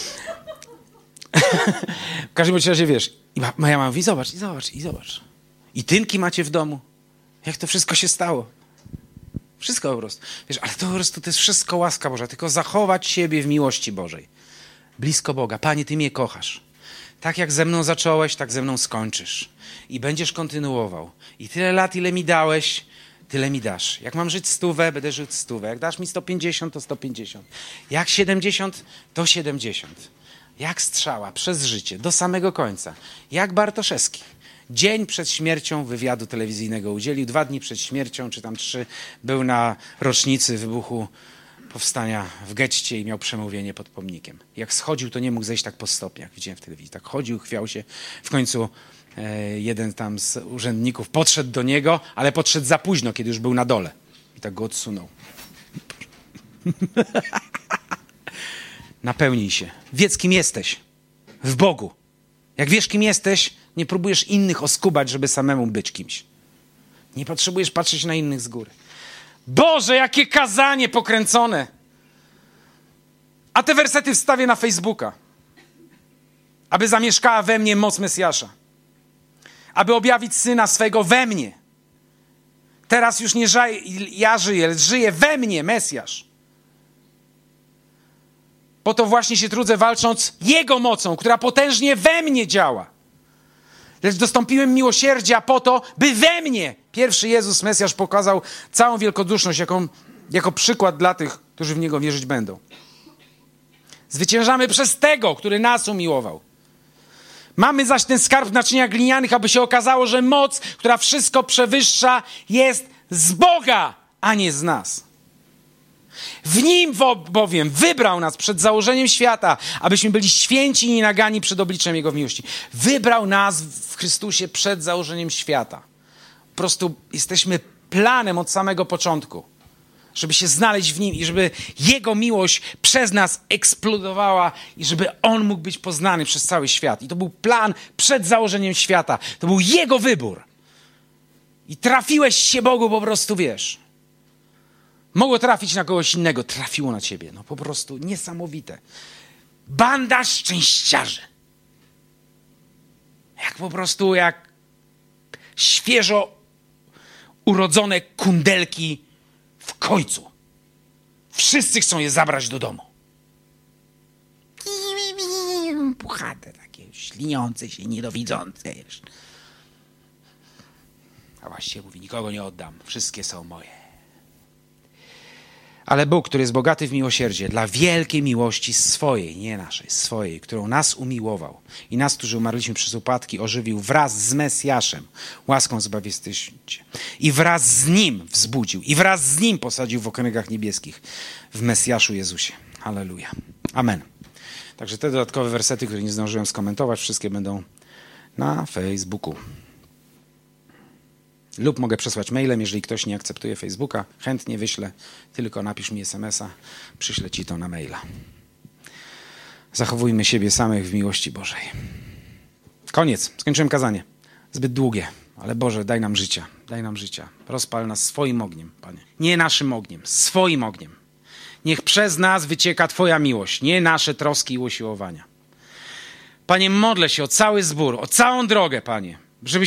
W każdym razie, wiesz, moja mama mówi: zobacz. I tynki macie w domu. Jak to wszystko się stało? Wszystko po prostu. Wiesz, ale to po prostu to jest wszystko łaska Boża. Tylko zachować siebie w miłości Bożej. Blisko Boga. Panie, Ty mnie kochasz. Tak jak ze mną zacząłeś, tak ze mną skończysz. I będziesz kontynuował. I tyle lat, ile mi dałeś, tyle mi dasz. Jak mam żyć 100, będę żyć 100. Jak dasz mi 150, to 150. Jak 70, to 70. Jak strzała przez życie, do samego końca. Jak Bartoszewski. Dzień przed śmiercią wywiadu telewizyjnego udzielił, 2 dni przed śmiercią, czy tam 3, był na rocznicy wybuchu powstania w getcie i miał przemówienie pod pomnikiem. Jak schodził, to nie mógł zejść tak po stopniach, widziałem w telewizji. Tak chodził, chwiał się. W końcu jeden tam z urzędników podszedł do niego, ale podszedł za późno, kiedy już był na dole. I tak go odsunął. Napełnij się. Wiedz, kim jesteś. W Bogu. Jak wiesz, kim jesteś, nie próbujesz innych oskubać, żeby samemu być kimś. Nie potrzebujesz patrzeć na innych z góry. Boże, jakie kazanie pokręcone! A te wersety wstawię na Facebooka. Aby zamieszkała we mnie moc Mesjasza. Aby objawić Syna swego we mnie. Teraz już nie ja żyję, lecz żyje we mnie Mesjasz. Po to właśnie się trudzę, walcząc Jego mocą, która potężnie we mnie działa. Lecz dostąpiłem miłosierdzia po to, by we mnie pierwszy Jezus Mesjasz pokazał całą wielkoduszność jako przykład dla tych, którzy w Niego wierzyć będą. Zwyciężamy przez Tego, który nas umiłował. Mamy zaś ten skarb w naczyniach glinianych, aby się okazało, że moc, która wszystko przewyższa, jest z Boga, a nie z nas. W Nim bowiem wybrał nas przed założeniem świata, abyśmy byli święci i nienagani przed obliczem Jego miłości. Wybrał nas w Chrystusie przed założeniem świata. Po prostu jesteśmy planem od samego początku, żeby się znaleźć w Nim i żeby Jego miłość przez nas eksplodowała i żeby On mógł być poznany przez cały świat. I to był plan przed założeniem świata. To był Jego wybór. I trafiłeś się Bogu po prostu, wiesz. Mogło trafić na kogoś innego, trafiło na ciebie. No po prostu niesamowite. Banda szczęściarzy. Jak świeżo urodzone kundelki w końcu. Wszyscy chcą je zabrać do domu. Puchate takie, śliniące się, niedowidzące. A właściwie mówi, nikogo nie oddam, wszystkie są moje. Ale Bóg, który jest bogaty w miłosierdzie, dla wielkiej miłości swojej, nie naszej, swojej, którą nas umiłował i nas, którzy umarliśmy przez upadki, ożywił wraz z Mesjaszem, łaską zbawiestyście. I wraz z Nim wzbudził, i wraz z Nim posadził w okręgach niebieskich, w Mesjaszu Jezusie. Halleluja. Amen. Także te dodatkowe wersety, które nie zdążyłem skomentować, wszystkie będą na Facebooku. Lub mogę przesłać mailem, jeżeli ktoś nie akceptuje Facebooka. Chętnie wyślę, tylko napisz mi SMS-a, przyślę ci to na maila. Zachowujmy siebie samych w miłości Bożej. Koniec. Skończyłem kazanie. Zbyt długie, ale Boże, daj nam życia. Daj nam życia. Rozpal nas swoim ogniem, Panie. Nie naszym ogniem, swoim ogniem. Niech przez nas wycieka Twoja miłość, nie nasze troski i usiłowania. Panie, modlę się o cały zbór, o całą drogę, Panie,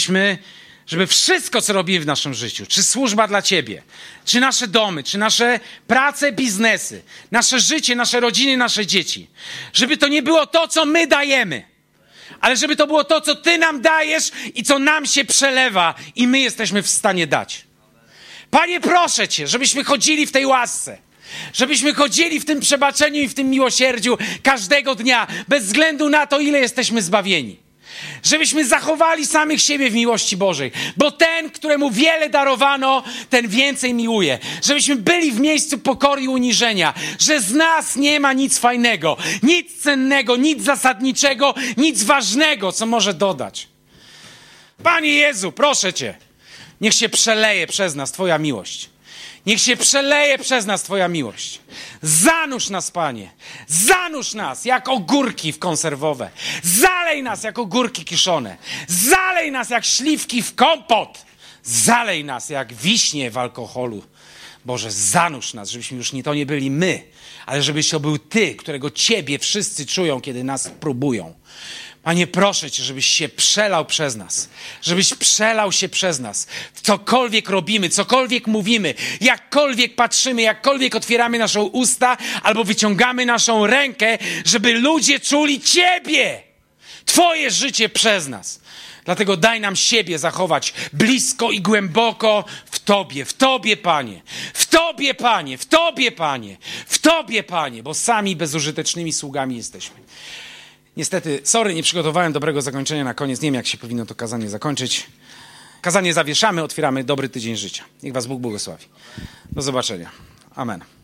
żeby wszystko, co robimy w naszym życiu, czy służba dla Ciebie, czy nasze domy, czy nasze prace, biznesy, nasze życie, nasze rodziny, nasze dzieci, żeby to nie było to, co my dajemy, ale żeby to było to, co Ty nam dajesz i co nam się przelewa i my jesteśmy w stanie dać. Panie, proszę Cię, żebyśmy chodzili w tej łasce, żebyśmy chodzili w tym przebaczeniu i w tym miłosierdziu każdego dnia, bez względu na to, ile jesteśmy zbawieni. Żebyśmy zachowali samych siebie w miłości Bożej, bo ten, któremu wiele darowano, ten więcej miłuje. Żebyśmy byli w miejscu pokory i uniżenia, że z nas nie ma nic fajnego, nic cennego, nic zasadniczego, nic ważnego, co może dodać. Panie Jezu, proszę Cię, niech się przeleje przez nas Twoja miłość. Niech się przeleje przez nas Twoja miłość. Zanurz nas, Panie. Zanurz nas jak ogórki w konserwowe. Zalej nas jak ogórki kiszone. Zalej nas jak śliwki w kompot. Zalej nas jak wiśnie w alkoholu. Boże, zanurz nas, żebyśmy już nie byli my, ale żebyś to był Ty, którego Ciebie wszyscy czują, kiedy nas próbują. Panie, proszę Cię, żebyś się przelał przez nas. Żebyś przelał się przez nas. Cokolwiek robimy, cokolwiek mówimy, jakkolwiek patrzymy, jakkolwiek otwieramy naszą usta albo wyciągamy naszą rękę, żeby ludzie czuli Ciebie. Twoje życie przez nas. Dlatego daj nam siebie zachować blisko i głęboko w Tobie, Panie. W Tobie, Panie, w Tobie, Panie. W Tobie, Panie, bo sami bezużytecznymi sługami jesteśmy. Niestety, sorry, nie przygotowałem dobrego zakończenia na koniec. Nie wiem, jak się powinno to kazanie zakończyć. Kazanie zawieszamy, otwieramy dobry tydzień życia. Niech was Bóg błogosławi. Do zobaczenia. Amen.